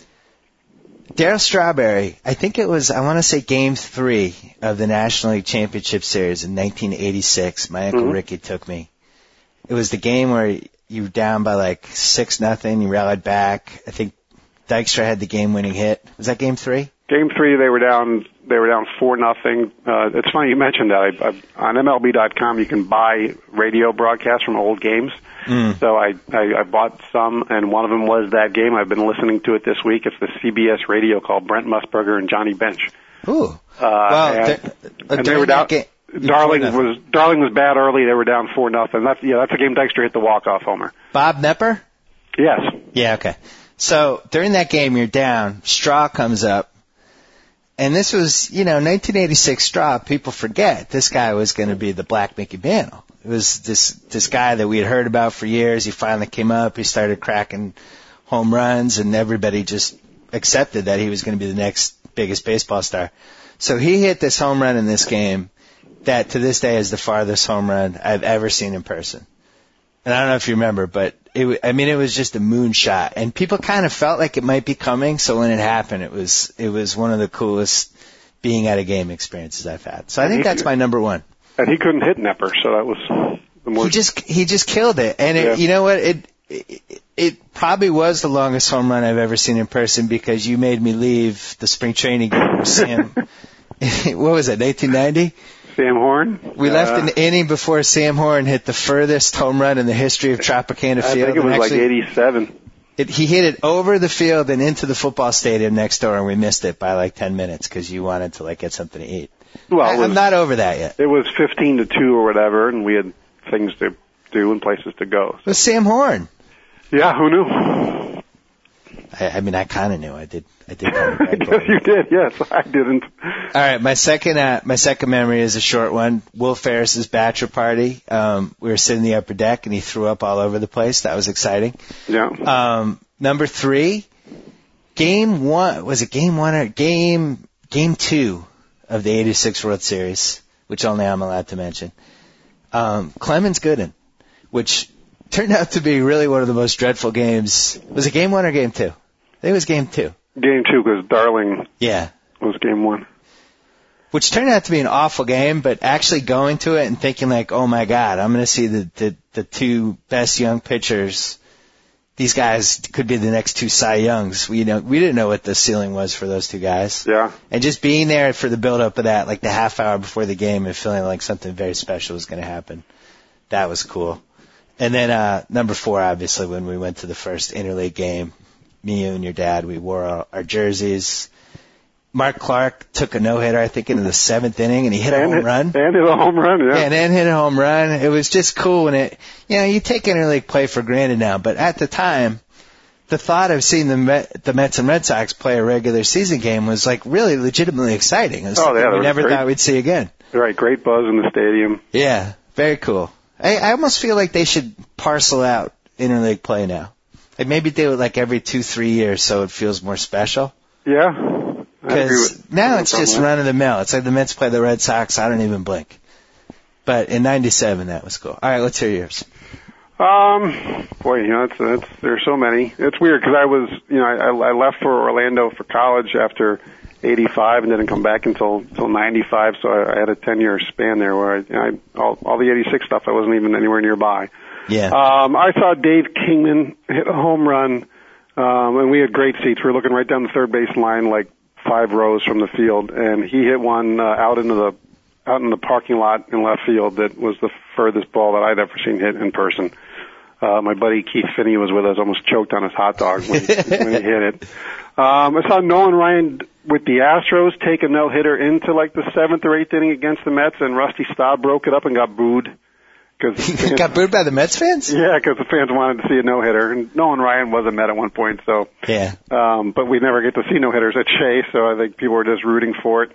Darryl Strawberry, I think it was, I want to say Game 3 of the National League Championship Series in 1986. My Uncle Ricky took me. It was the game where you were down by like 6-0. You rallied back. I think Dykstra had the game-winning hit. Was that Game 3? Game 3, they were down 4-0. It's funny you mentioned that. On MLB.com, you can buy radio broadcasts from old games. So I bought some, and one of them was that game. I've been listening to it this week. It's the CBS radio called Brent Musburger and Johnny Bench. Ooh. And they were down. Darling was bad early. They were down 4-0. That's a game Dykstra hit the walk-off homer. Bob Knepper? Yes. Yeah, okay. So during that game, you're down. Straw comes up. And this was, 1986 Straw. People forget this guy was going to be the Black Mickey Mantle. It was this guy that we had heard about for years. He finally came up. He started cracking home runs, and everybody just accepted that he was going to be the next biggest baseball star. So he hit this home run in this game that to this day is the farthest home run I've ever seen in person. And I don't know if you remember, but it was just a moonshot, and people kind of felt like it might be coming. So when it happened, it was one of the coolest being at a game experiences I've had. So I think that's my number 1. And he couldn't hit Knepper, so that was the more. He just killed it, and you know what? It probably was the longest home run I've ever seen in person because you made me leave the spring training game with Sam. What was it? 1990. Sam Horn. We left an inning before Sam Horn hit the furthest home run in the history of Tropicana Field. I think it was like 87. He hit it over the field and into the football stadium next door, and we missed it by like 10 minutes because you wanted to get something to eat. Well, I'm not over that yet. It was 15-2 or whatever, and we had things to do and places to go. So. It was Sam Horn. Yeah, who knew? I kind of knew. I did. Yes, you did. Yes, I didn't. All right, my second memory is a short one. Will Ferriss's bachelor party. We were sitting in the upper deck, and he threw up all over the place. That was exciting. Yeah. Number 3, Game 1. Was it Game 1 or Game 2 of the 86 World Series, which only I'm allowed to mention? Clemens Gooden, which turned out to be really one of the most dreadful games. Was it Game 1 or Game 2? I think it was Game 2. Game 2 because Darling was Game 1. Which turned out to be an awful game, but actually going to it and thinking oh my God, I'm going to see the 2 best young pitchers. These guys could be the next 2 Cy Youngs. We didn't know what the ceiling was for those 2 guys. Yeah. And just being there for the build-up of that, the half hour before the game and feeling like something very special was going to happen. That was cool. And then number 4, obviously, when we went to the first interleague game, me, you, and your dad, we wore our jerseys. Mark Clark took a no-hitter, I think, into the 7th inning, and he hit a home run. And hit a home run, yeah. And then hit a home run. It was just cool when you take interleague play for granted now, but at the time, the thought of seeing the Mets and Red Sox play a regular season game was like really legitimately exciting. It was something we never thought we'd see again. Right, great buzz in the stadium. Yeah, very cool. I almost feel like they should parcel out interleague play now. Like maybe do it like every 2-3 years so it feels more special. Yeah. Because now it's just run of the mill. It's like the Mets play the Red Sox. I don't even blink. But in '97, that was cool. All right, let's hear yours. Boy, there's so many. It's weird because I left for Orlando for college after '85 and didn't come back until '95. So I had a 10-year span there where all the '86 stuff I wasn't even anywhere nearby. Yeah. I saw Dave Kingman hit a home run, and we had great seats. We were looking right down the third base line, like 5 rows from the field, and he hit one out in the parking lot in left field that was the furthest ball that I'd ever seen hit in person. My buddy Keith Finney was with us, almost choked on his hot dog when he hit it. I saw Nolan Ryan with the Astros take a no-hitter into like the 7th or 8th inning against the Mets, and Rusty Staub broke it up and got booed. Got booed by the Mets fans? Yeah, because the fans wanted to see a no-hitter. And Nolan Ryan was a Met at one point, so. Yeah. But we never get to see no-hitters at Shea, so I think people were just rooting for it.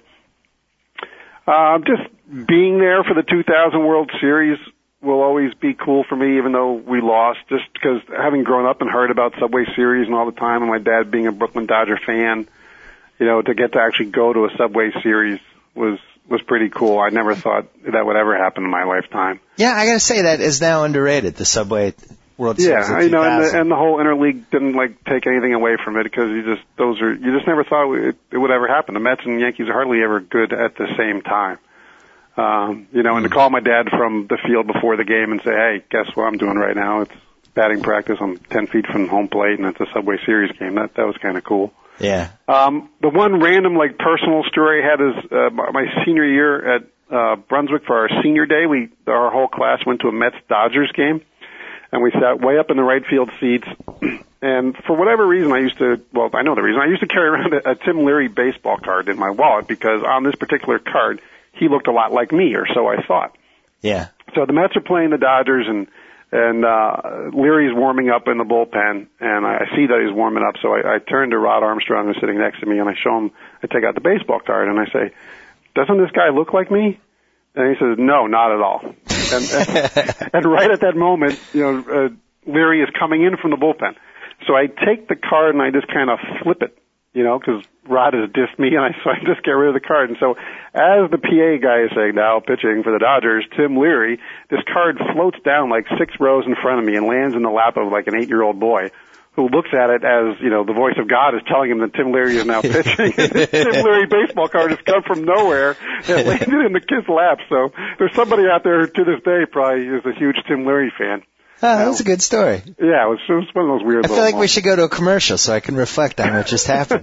Just being there for the 2000 World Series will always be cool for me, even though we lost, just because having grown up and heard about Subway Series and all the time, and my dad being a Brooklyn Dodger fan, to get to actually go to a Subway Series was pretty cool. I never thought that would ever happen in my lifetime. Yeah, I gotta say that is now underrated, the Subway World Series. Yeah, and the whole interleague didn't take anything away from it because you just never thought it would ever happen. The Mets and Yankees are hardly ever good at the same time. And to call my dad from the field before the game and say, hey, guess what I'm doing right now? It's batting practice. I'm 10 feet from home plate, and it's a Subway Series game. That was kind of cool. Yeah. The one random, personal story I had is my senior year at Brunswick for our senior day. Our whole class went to a Mets-Dodgers game, and we sat way up in the right field seats. And for whatever reason, I used to carry around a Tim Leary baseball card in my wallet because on this particular card, he looked a lot like me, or so I thought. Yeah. So the Mets are playing the Dodgers, and Leary's warming up in the bullpen, and I see that he's warming up, so I turn to Rod Armstrong, who's sitting next to me, and I show him, I take out the baseball card, and I say, doesn't this guy look like me? And he says, no, not at all. And right at that moment, Leary is coming in from the bullpen. So I take the card and I just kind of flip it, because Rod has dissed me, and so I just get rid of the card. And so as the PA guy is saying, now pitching for the Dodgers, Tim Leary, this card floats down like 6 rows in front of me and lands in the lap of like an 8-year-old boy who looks at it as, the voice of God is telling him that Tim Leary is now pitching. Tim Leary baseball card has come from nowhere and landed in the kid's lap. So there's somebody out there to this day probably is a huge Tim Leary fan. Oh, that's a good story. Yeah, it was one of those weird. I feel like we should go to a commercial so I can reflect on what just happened.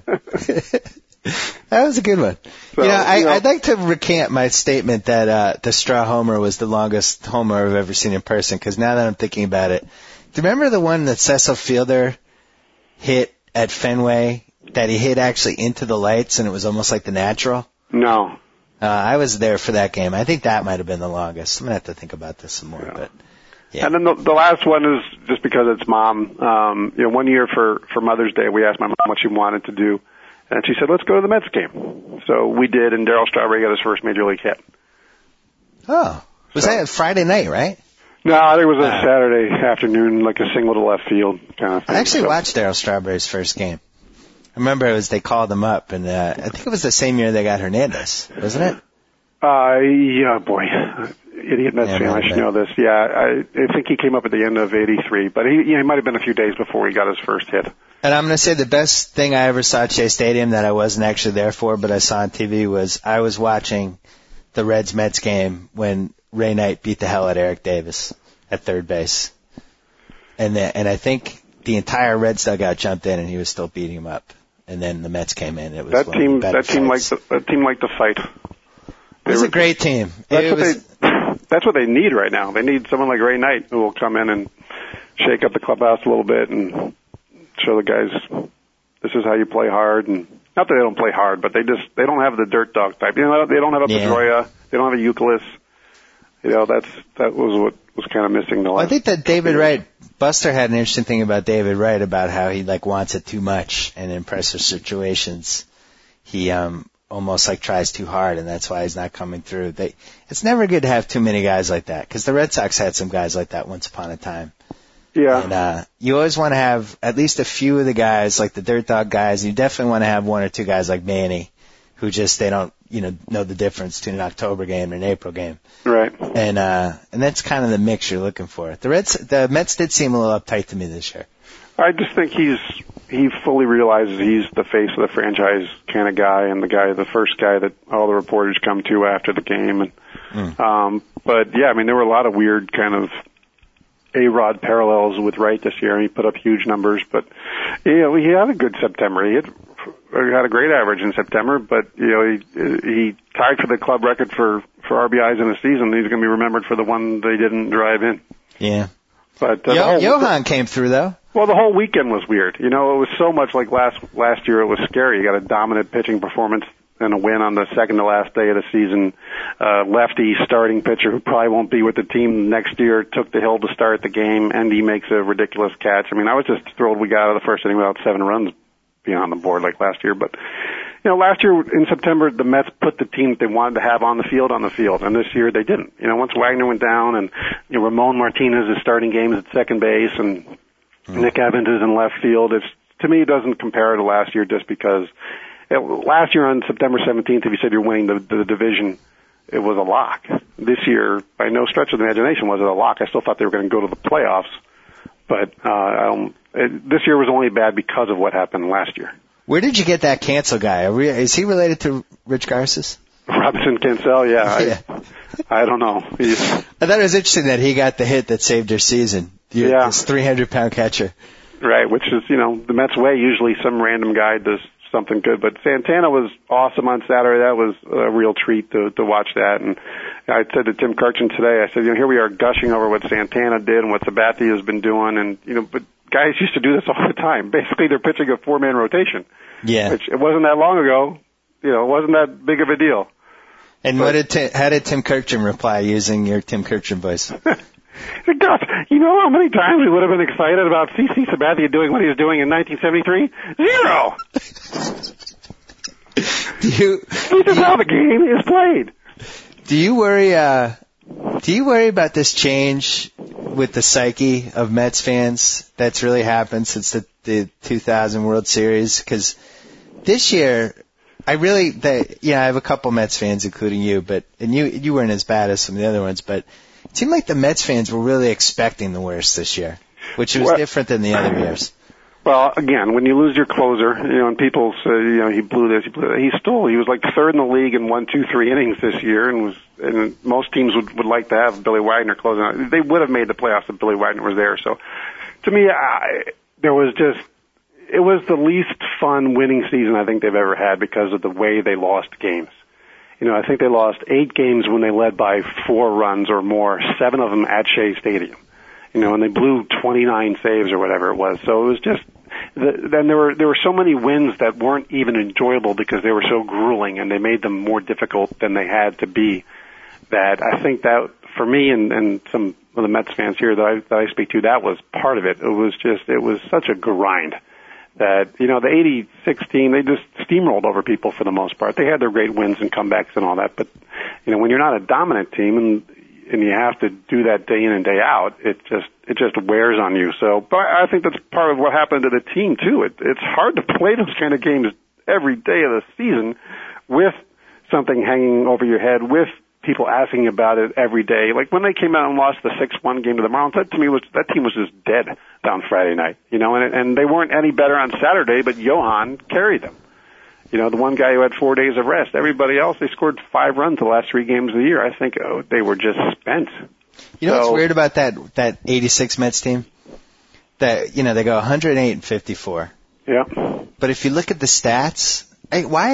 That was a good one. So, I'd like to recant my statement that the straw homer was the longest homer I've ever seen in person, because now that I'm thinking about it, do you remember the one that Cecil Fielder hit at Fenway, that he hit actually into the lights and it was almost like The Natural? No. I was there for that game. I think that might have been the longest. I'm going to have to think about this some more, but... Yeah. And then the last one is just because it's Mom. One year for Mother's Day, we asked my mom what she wanted to do, and she said, let's go to the Mets game. So we did, and Darryl Strawberry got his first major league hit. Oh. Was that Friday night, right? No, I think it was a Saturday afternoon, like a single to left field kind of thing. I actually watched Darryl Strawberry's first game. I remember they called him up, and I think it was the same year they got Hernandez, wasn't it? Yeah, boy. Idiot Mets fan, I should know this. Yeah, I think he came up at the end of '83, but he might have been a few days before he got his first hit. And I'm going to say the best thing I ever saw at Shea Stadium that I wasn't actually there for, but I saw on TV, was I was watching the Reds-Mets game when Ray Knight beat the hell out of Eric Davis at third base. And I think the entire Reds dugout jumped in and he was still beating him up. And then the Mets came in. It was that team liked the fight. It was a great team. That's what they need right now. They need someone like Ray Knight who will come in and shake up the clubhouse a little bit and show the guys This is how you play hard, and not that they don't play hard, but they don't have the dirt dog type. They don't have a Pedroia. They don't have a Youkilis. That was what was kind of missing the last. I think that David Wright, Buster had an interesting thing about David Wright about how he wants it too much, and in pressure situations, he almost tries too hard, and that's why he's not coming through. It's never good to have too many guys like that, because the Red Sox had some guys like that once upon a time. Yeah. And you always want to have at least a few of the guys, like the dirt dog guys. You definitely want to have one or two guys like Manny, who they don't, know the difference between an October game and an April game. Right. And that's kind of the mix you're looking for. The Mets did seem a little uptight to me this year. I just think he fully realizes he's the face of the franchise kind of guy, and the first guy that all the reporters come to after the game. And but yeah, I mean, there were a lot of weird kind of A-Rod parallels with Wright this year, and he put up huge numbers. But he had a good September. He had a great average in September, but he tied for the club record for RBIs in a season. He's going to be remembered for the one they didn't drive in. Yeah. But Johan came through though. Well, the whole weekend was weird. It was so much like last year. It was scary. You got a dominant pitching performance and a win on the second to last day of the season. Lefty starting pitcher who probably won't be with the team next year took the hill to start the game, and he makes a ridiculous catch. I mean, I was just thrilled we got out of the first inning without 7 runs being on the board like last year. But last year in September, the Mets put the team that they wanted to have on the field, and this year they didn't. Once Wagner went down, and Ramon Martinez is starting games at second base, and Nick Evans is in left field. To me, it doesn't compare to last year just because last year on September 17th, if you said you're winning the division, it was a lock. This year, by no stretch of the imagination, was it a lock. I still thought they were going to go to the playoffs, but this year was only bad because of what happened last year. Where did you get that Cancel guy? Is he related to Rich Garces? Robinson Cancel, yeah. I don't know. I thought it was interesting that he got the hit that saved their season. This 300-pound catcher. Right, which is, the Mets way. Usually some random guy does something good. But Santana was awesome on Saturday. That was a real treat to watch that. And I said to Tim Kirchin today, I said, here we are gushing over what Santana did and what Sabathia has been doing. And, but guys used to do this all the time. Basically, they're pitching a 4-man rotation. Yeah. Which it wasn't that long ago. It wasn't that big of a deal. And how did Tim Kirchin reply using your Tim Kirchin voice? Gus, how many times we would have been excited about CC Sabathia doing what he was doing in 1973? 0! This is how the game is played. Do you worry about this change with the psyche of Mets fans that's really happened since the 2000 World Series? Because this year, I have a couple Mets fans, including you, and you weren't as bad as some of the other ones, but it seemed like the Mets fans were really expecting the worst this year, which was different than the other years. Well, again, when you lose your closer, and people say, he blew this, he was like third in the league in 1, 2, 3 innings this year, and most teams would like to have Billy Wagner closing out. They would have made the playoffs if Billy Wagner was there. So, to me, it was the least fun winning season I think they've ever had because of the way they lost games. I think they lost 8 games when they led by 4 runs or more, 7 of them at Shea Stadium. And they blew 29 saves or whatever it was. So it was just, then there were so many wins that weren't even enjoyable because they were so grueling and they made them more difficult than they had to be. That I think that for me and some of the Mets fans here that I speak to, that was part of it. It was such a grind. That, the 86 team, they just steamrolled over people for the most part. They had their great wins and comebacks and all that, but, when you're not a dominant team and you have to do that day in and day out, it just wears on you. So, but I think that's part of what happened to the team too. It's hard to play those kind of games every day of the season with something hanging over your head, with people asking about it every day. Like when they came out and lost the 6-1 game to the Marlins, that team was just dead down Friday night, and they weren't any better on Saturday, but Johan carried them. The one guy who had 4 days of rest. Everybody else, they scored 5 runs the last 3 games of the year. I think they were just spent. What's weird about that 86 Mets team? That, they go 108-54. Yeah. But if you look at the stats, why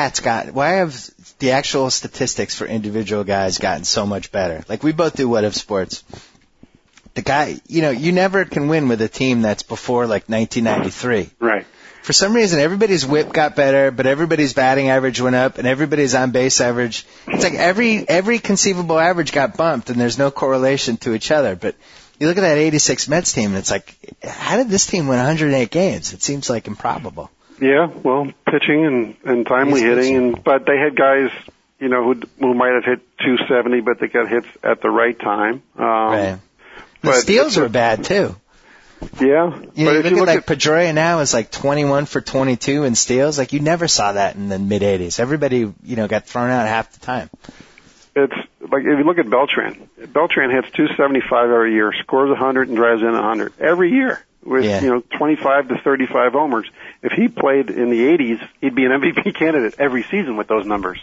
have the actual statistics for individual guys gotten so much better? Like we both do What If Sports. The guy, you never can win with a team that's before like 1993. Right. For some reason, everybody's whip got better, but everybody's batting average went up, and everybody's on base average. It's like every conceivable average got bumped, and there's no correlation to each other. But you look at that 86 Mets team, and it's like, how did this team win 108 games? It seems like improbable. Yeah, well, pitching and timely hitting, but they had guys, who might have hit 270, but they got hits at the right time. Right. The steals were bad too. Yeah. You look at Pedroia now is like 21 for 22 in steals. Like, you never saw that in the mid-'80s. Everybody, got thrown out half the time. It's like, if you look at Beltran hits 275 every year, scores 100 and drives in 100 every year with, 25 to 35 homers. If he played in the 80s, he'd be an MVP candidate every season with those numbers.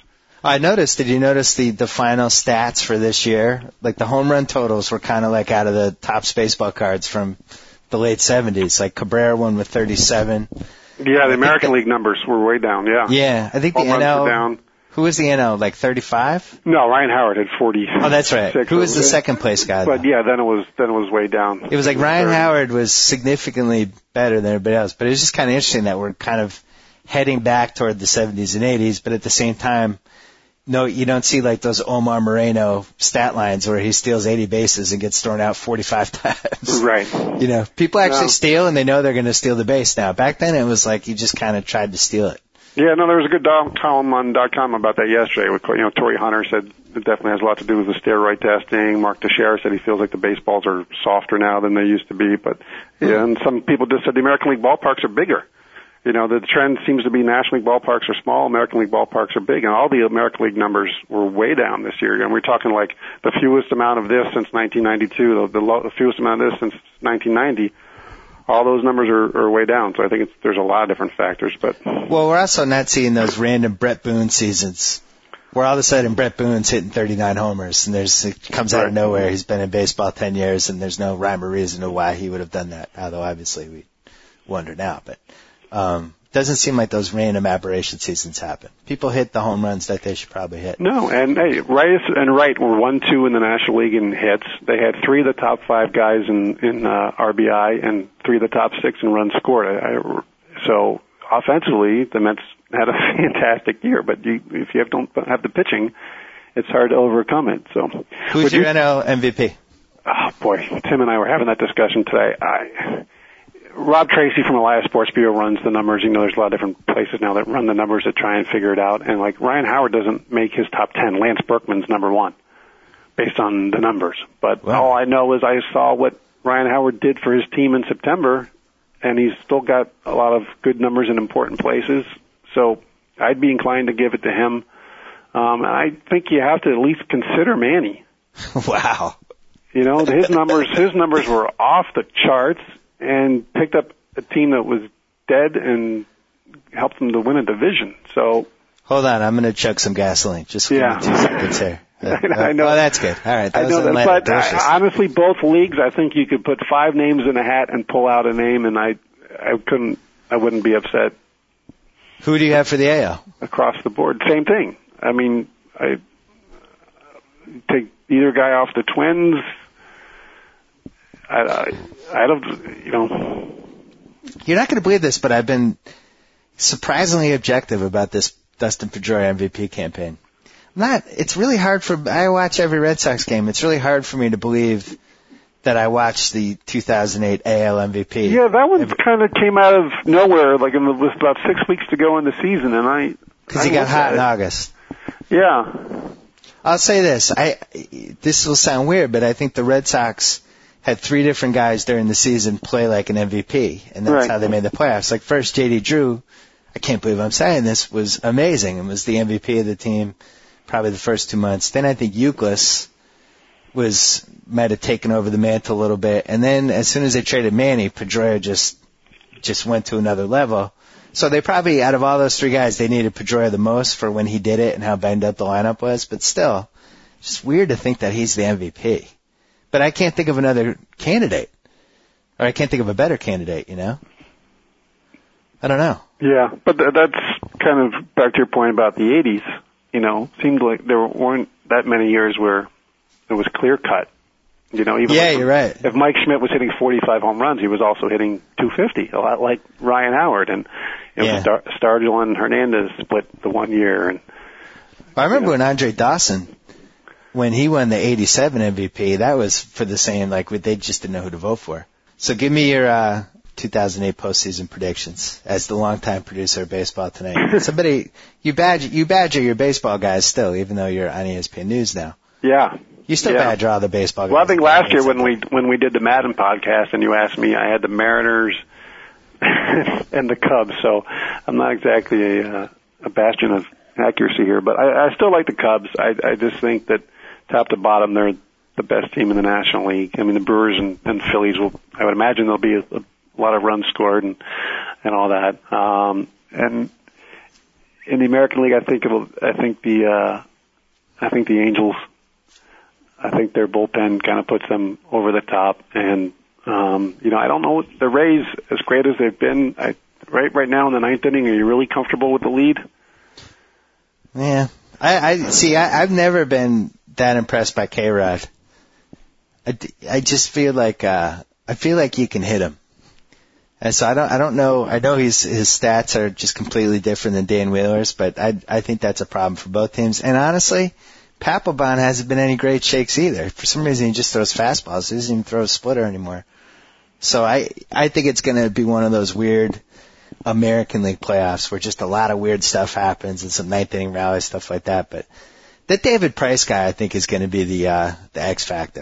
Did you notice the final stats for this year? Like, the home run totals were kind of like out of the Topps baseball cards from the late 70s. Like, Cabrera won with 37. Yeah, the American League numbers were way down, yeah. Yeah, I think the NL... down. Who was the NL, like 35? No, Ryan Howard had 40. Oh, that's right. Who was the second place guy, though? But yeah, then it was way down. It was like Ryan Howard was significantly better than everybody else, but it was just kind of interesting that we're kind of heading back toward the 70s and 80s, but at the same time, no, you don't see like those Omar Moreno stat lines where he steals 80 bases and gets thrown out 45 times. Right. People actually steal and they know they're going to steal the base now. Back then it was like you just kind of tried to steal it. Yeah, no, there was a good column on .com about that yesterday. Torrey Hunter said it definitely has a lot to do with the steroid testing. Mark Teixeira said he feels like the baseballs are softer now than they used to be. But yeah, and some people just said the American League ballparks are bigger. The trend seems to be National League ballparks are small, American League ballparks are big, and all the American League numbers were way down this year. And we're talking like the fewest amount of this since 1992, the fewest amount of this since 1990. All those numbers are way down, so I think there's a lot of different factors. But well, we're also not seeing those random Brett Boone seasons where all of a sudden Brett Boone's hitting 39 homers, and it comes out of nowhere. He's been in baseball 10 years, and there's no rhyme or reason to why he would have done that, although obviously we wonder now. But doesn't seem like those random aberration seasons happen. People hit the home runs that they should probably hit. No, and hey, Reyes and Wright were 1-2 in the National League in hits. They had 3 of the top 5 guys in RBI and 3 of the top 6 in runs scored. So offensively, the Mets had a fantastic year, but if you don't have the pitching, it's hard to overcome it. So, who's your NL MVP? Oh boy, Tim and I were having that discussion today. Rob Tracy from Elias Sports Bureau runs the numbers. There's a lot of different places now that run the numbers that try and figure it out. And like Ryan Howard doesn't make his top 10. Lance Berkman's number 1 based on the numbers. But all I know is I saw what Ryan Howard did for his team in September, and he's still got a lot of good numbers in important places. So I'd be inclined to give it to him. I think you have to at least consider Manny. Wow. His numbers were off the charts, and picked up a team that was dead and helped them to win a division. So hold on, I'm going to chug some gasoline. Just give me 2 seconds here. I know. Oh, that's good. All right, I know that. But honestly, both leagues, I think you could put 5 names in a hat and pull out a name, and I wouldn't be upset. Who do you have for the AL? Across the board, same thing. I mean, I take either guy off the Twins. I don't, You're not going to believe this, but I've been surprisingly objective about this Dustin Pedroia MVP campaign. It's really hard I watch every Red Sox game. It's really hard for me to believe that I watched the 2008 AL MVP. Yeah, that one kind of came out of nowhere, like with about 6 weeks to go in the season, and because he got hot in August. Yeah. I'll say this. This will sound weird, but I think the Red Sox had 3 different guys during the season play like an MVP, and that's how they made the playoffs. Like first, J.D. Drew, I can't believe I'm saying this, was amazing and was the MVP of the team probably the first 2 months. Then I think Youkilis might have taken over the mantle a little bit, and then as soon as they traded Manny, Pedroia just went to another level. So they probably, out of all those 3 guys, they needed Pedroia the most for when he did it and how banged up the lineup was. But still, it's just weird to think that he's the MVP. But I can't think of another candidate. Or I can't think of a better candidate, I don't know. Yeah, but that's kind of back to your point about the 80s. Seemed like there weren't that many years where it was clear cut. You know, even you're right. If Mike Schmidt was hitting 45 home runs, he was also hitting 250, a lot like Ryan Howard. And Stargell and Hernandez split the 1 year. And I remember when Andre Dawson, when he won the 87 MVP, that was for the same, like, they just didn't know who to vote for. So give me your 2008 postseason predictions as the longtime producer of Baseball Tonight. Somebody, you badger your baseball guys still, even though you're on ESPN News now. Yeah. You still badger all the baseball guys. Well, I think last year when we did the Madden podcast and you asked me, I had the Mariners and the Cubs, so I'm not exactly a bastion of accuracy here, but I still like the Cubs. I just think that top to bottom, they're the best team in the National League. I mean, the Brewers and Phillies I would imagine there'll be a lot of runs scored and all that. And in the American League, I think the Angels, I think their bullpen kind of puts them over the top. And, I don't know, the Rays, as great as they've been, right now in the ninth inning, are you really comfortable with the lead? Yeah. I've never been that impressed by K-Rod. I just feel like, you can hit him. And so I don't know. I know his stats are just completely different than Dan Wheeler's, but I think that's a problem for both teams. And honestly, Papelbon hasn't been any great shakes either. For some reason, he just throws fastballs. He doesn't even throw a splitter anymore. So I think it's going to be one of those weird American League playoffs where just a lot of weird stuff happens and some ninth inning rallies, stuff like that. But that David Price guy, I think, is going to be the X factor.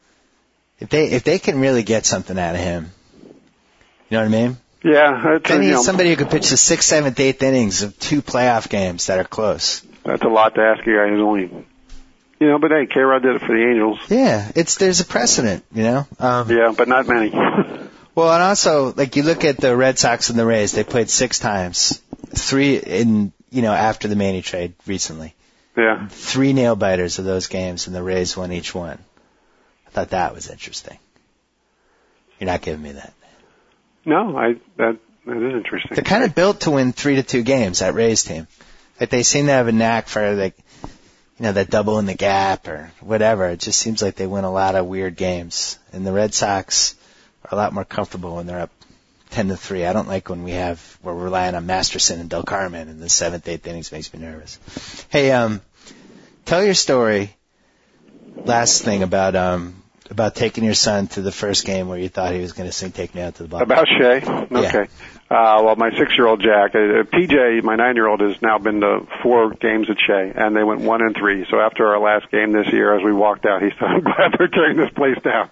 If they can really get something out of him. You know what I mean? Yeah. I need somebody who can pitch the 6th, 7th, 8th innings of 2 playoff games that are close. That's a lot to ask a guy who's only, but hey, K-Rod did it for the Angels. Yeah, there's a precedent, yeah, but not many. Well, and also, like, you look at the Red Sox and the Rays, they played 6 times. 3 after the Manny trade recently. Yeah. 3 nail biters of those games, and the Rays won each one. I thought that was interesting. You're not giving me that. No, that is interesting. They're kind of built to win 3-2 games, that Rays team. Like, they seem to have a knack for, like, that double in the gap or whatever. It just seems like they win a lot of weird games. And the Red Sox are a lot more comfortable when they're up 10-3. I don't like when we're relying on Masterson and Del Carmen in the 7th, 8th innings. Makes me nervous. Hey, tell your story. Last thing about taking your son to the first game where you thought he was going to sing "Take Me Out to the Ball." About Shea? Okay. Yeah. Well, my 6-year-old Jack, PJ, my 9-year-old, has now been to 4 games at Shea, and they went 1-3. So after our last game this year, as we walked out, he said, "I'm glad they're tearing this place down."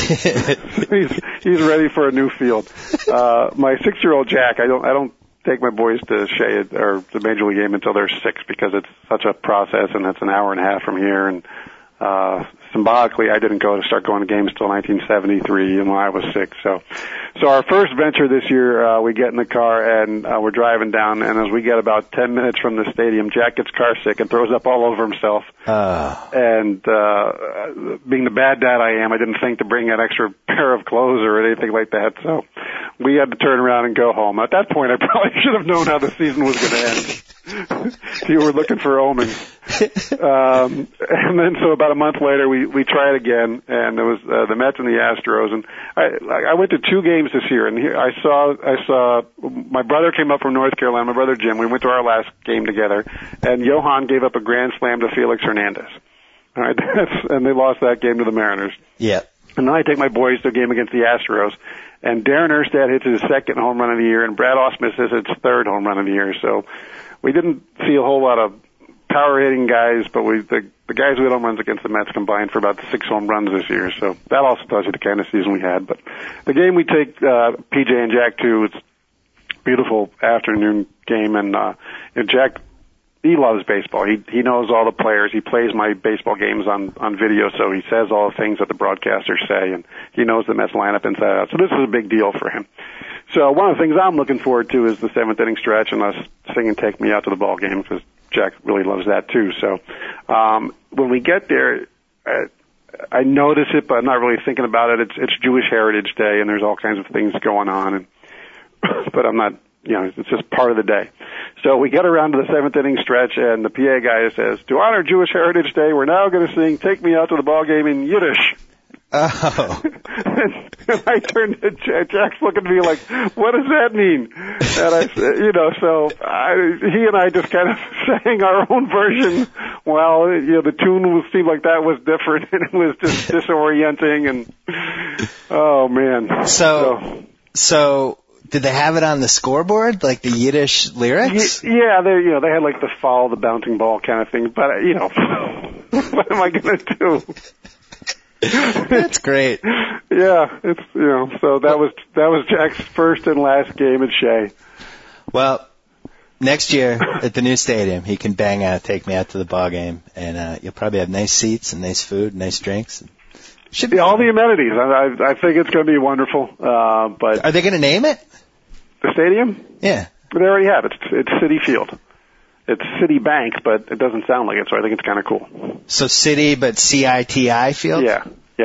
he's ready for a new field. My 6-year-old Jack, I don't take my boys to Shea or the Major League game until they're 6 because it's such a process, and it's an hour and a half from here, and symbolically, I didn't start going to games until 1973, when I was 6. So our first venture this year, we get in the car and we're driving down, and as we get about 10 minutes from the stadium, Jack gets car sick and throws up all over himself. And being the bad dad I am, I didn't think to bring an extra pair of clothes or anything like that. So we had to turn around and go home. At that point, I probably should have known how the season was going to end. You were looking for omens. And then so about a month later, we try it again, and it was the Mets and the Astros. And I went to 2 games this year, and here I saw my brother came up from North Carolina, my brother Jim. We went to our last game together, and Johan gave up a grand slam to Felix Hernandez. All right, and they lost that game to the Mariners. Yeah. And then I take my boys to a game against the Astros, and Darren Erstad hits his 2nd home run of the year, and Brad Ausmus hits his 3rd home run of the year. So we didn't see a whole lot of power hitting guys, but the guys who hit home runs against the Mets combined for about 6 home runs this year. So that also tells you the kind of season we had. But the game we take PJ and Jack to, it's a beautiful afternoon game, and Jack, he loves baseball. He knows all the players. He plays my baseball games on video, so he says all the things that the broadcasters say, and he knows the Mets lineup inside out. So this is a big deal for him. So one of the things I'm looking forward to is the 7th inning stretch and us singing "Take Me Out to the Ball Game," because Jack really loves that too. So when we get there, I notice it, but I'm not really thinking about it. It's Jewish Heritage Day, and there's all kinds of things going on, but I'm not. It's just part of the day. So we get around to the 7th inning stretch, and the PA guy says, "To honor Jewish Heritage Day, we're now going to sing 'Take Me Out to the Ball Game' in Yiddish." Oh. And I turned to Jack's looking at me like, what does that mean? And I said, he and I just kind of sang our own version. Well, the tune seemed like that was different, and it was just disorienting, and oh man. So did they have it on the scoreboard, like the Yiddish lyrics? Yeah, they had like the follow the bouncing ball kind of thing, but what am I gonna do? That's great. Yeah, it's so that was Jack's first and last game at Shea. Well, next year at the new stadium, he can bang out, take me out to the ball game, and you'll probably have nice seats and nice food, nice drinks. Should be all the amenities. I think it's going to be wonderful. But are they going to name it? The stadium? Yeah, they already have it. It's Citi Field. It's Citibank, but it doesn't sound like it, so I think it's kind of cool. So City, but CITI Field? Yeah.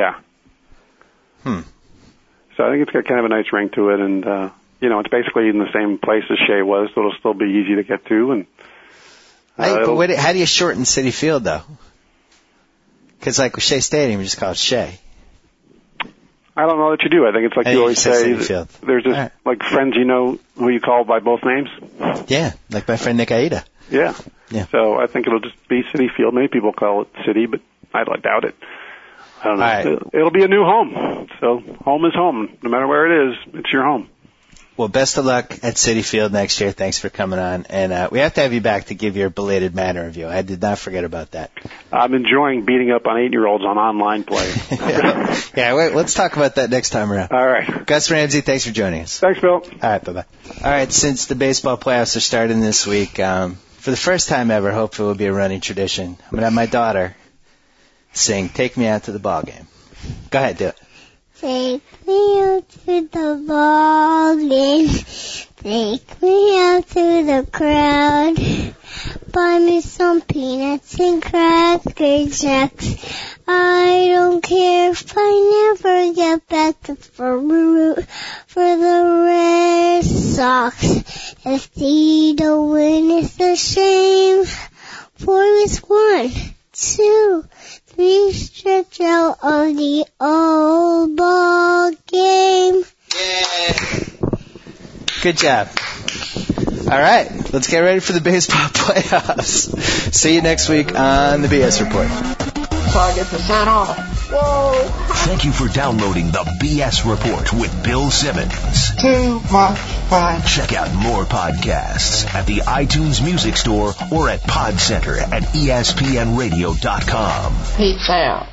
So I think it's got kind of a nice ring to it, and it's basically in the same place as Shea was, so it'll still be easy to get to. And how do you shorten Citi Field though? Because like with Shea Stadium, you just call it Shea. I don't know that you do. I think it's like you always say. There's just like friends who you call by both names. Yeah, like my friend Nick Aida. Yeah. So I think it'll just be Citi Field. Many people call it City, but I doubt it. I don't know. Right. It'll be a new home. So home is home. No matter where it is, it's your home. Well, best of luck at Citi Field next year. Thanks for coming on. And we have to have you back to give your belated Madden review. I did not forget about that. I'm enjoying beating up on 8-year-olds on online play. Wait, let's talk about that next time around. All right. Gus Ramsey, thanks for joining us. Thanks, Bill. All right, bye-bye. All right, since the baseball playoffs are starting this week, for the first time ever, hopefully it will be a running tradition, I'm going to have my daughter sing Take Me Out to the Ball Game. Go ahead, do it. Take me out to the ball game. Take me out to the crowd. Buy me some peanuts and Cracker Jacks. I don't care if I never get back to root for the Red Sox. If they don't win, it's a shame. 4 is 1, 2, 3 stretch out of the old ball game. Yeah. Good job. All right, let's get ready for the baseball playoffs. See you next week on the BS Report. So I get to sign off. Whoa. Thank you for downloading the BS Report with Bill Simmons. Too much fun. Check out more podcasts at the iTunes Music Store or at Pod Center at ESPNradio.com. Peace out.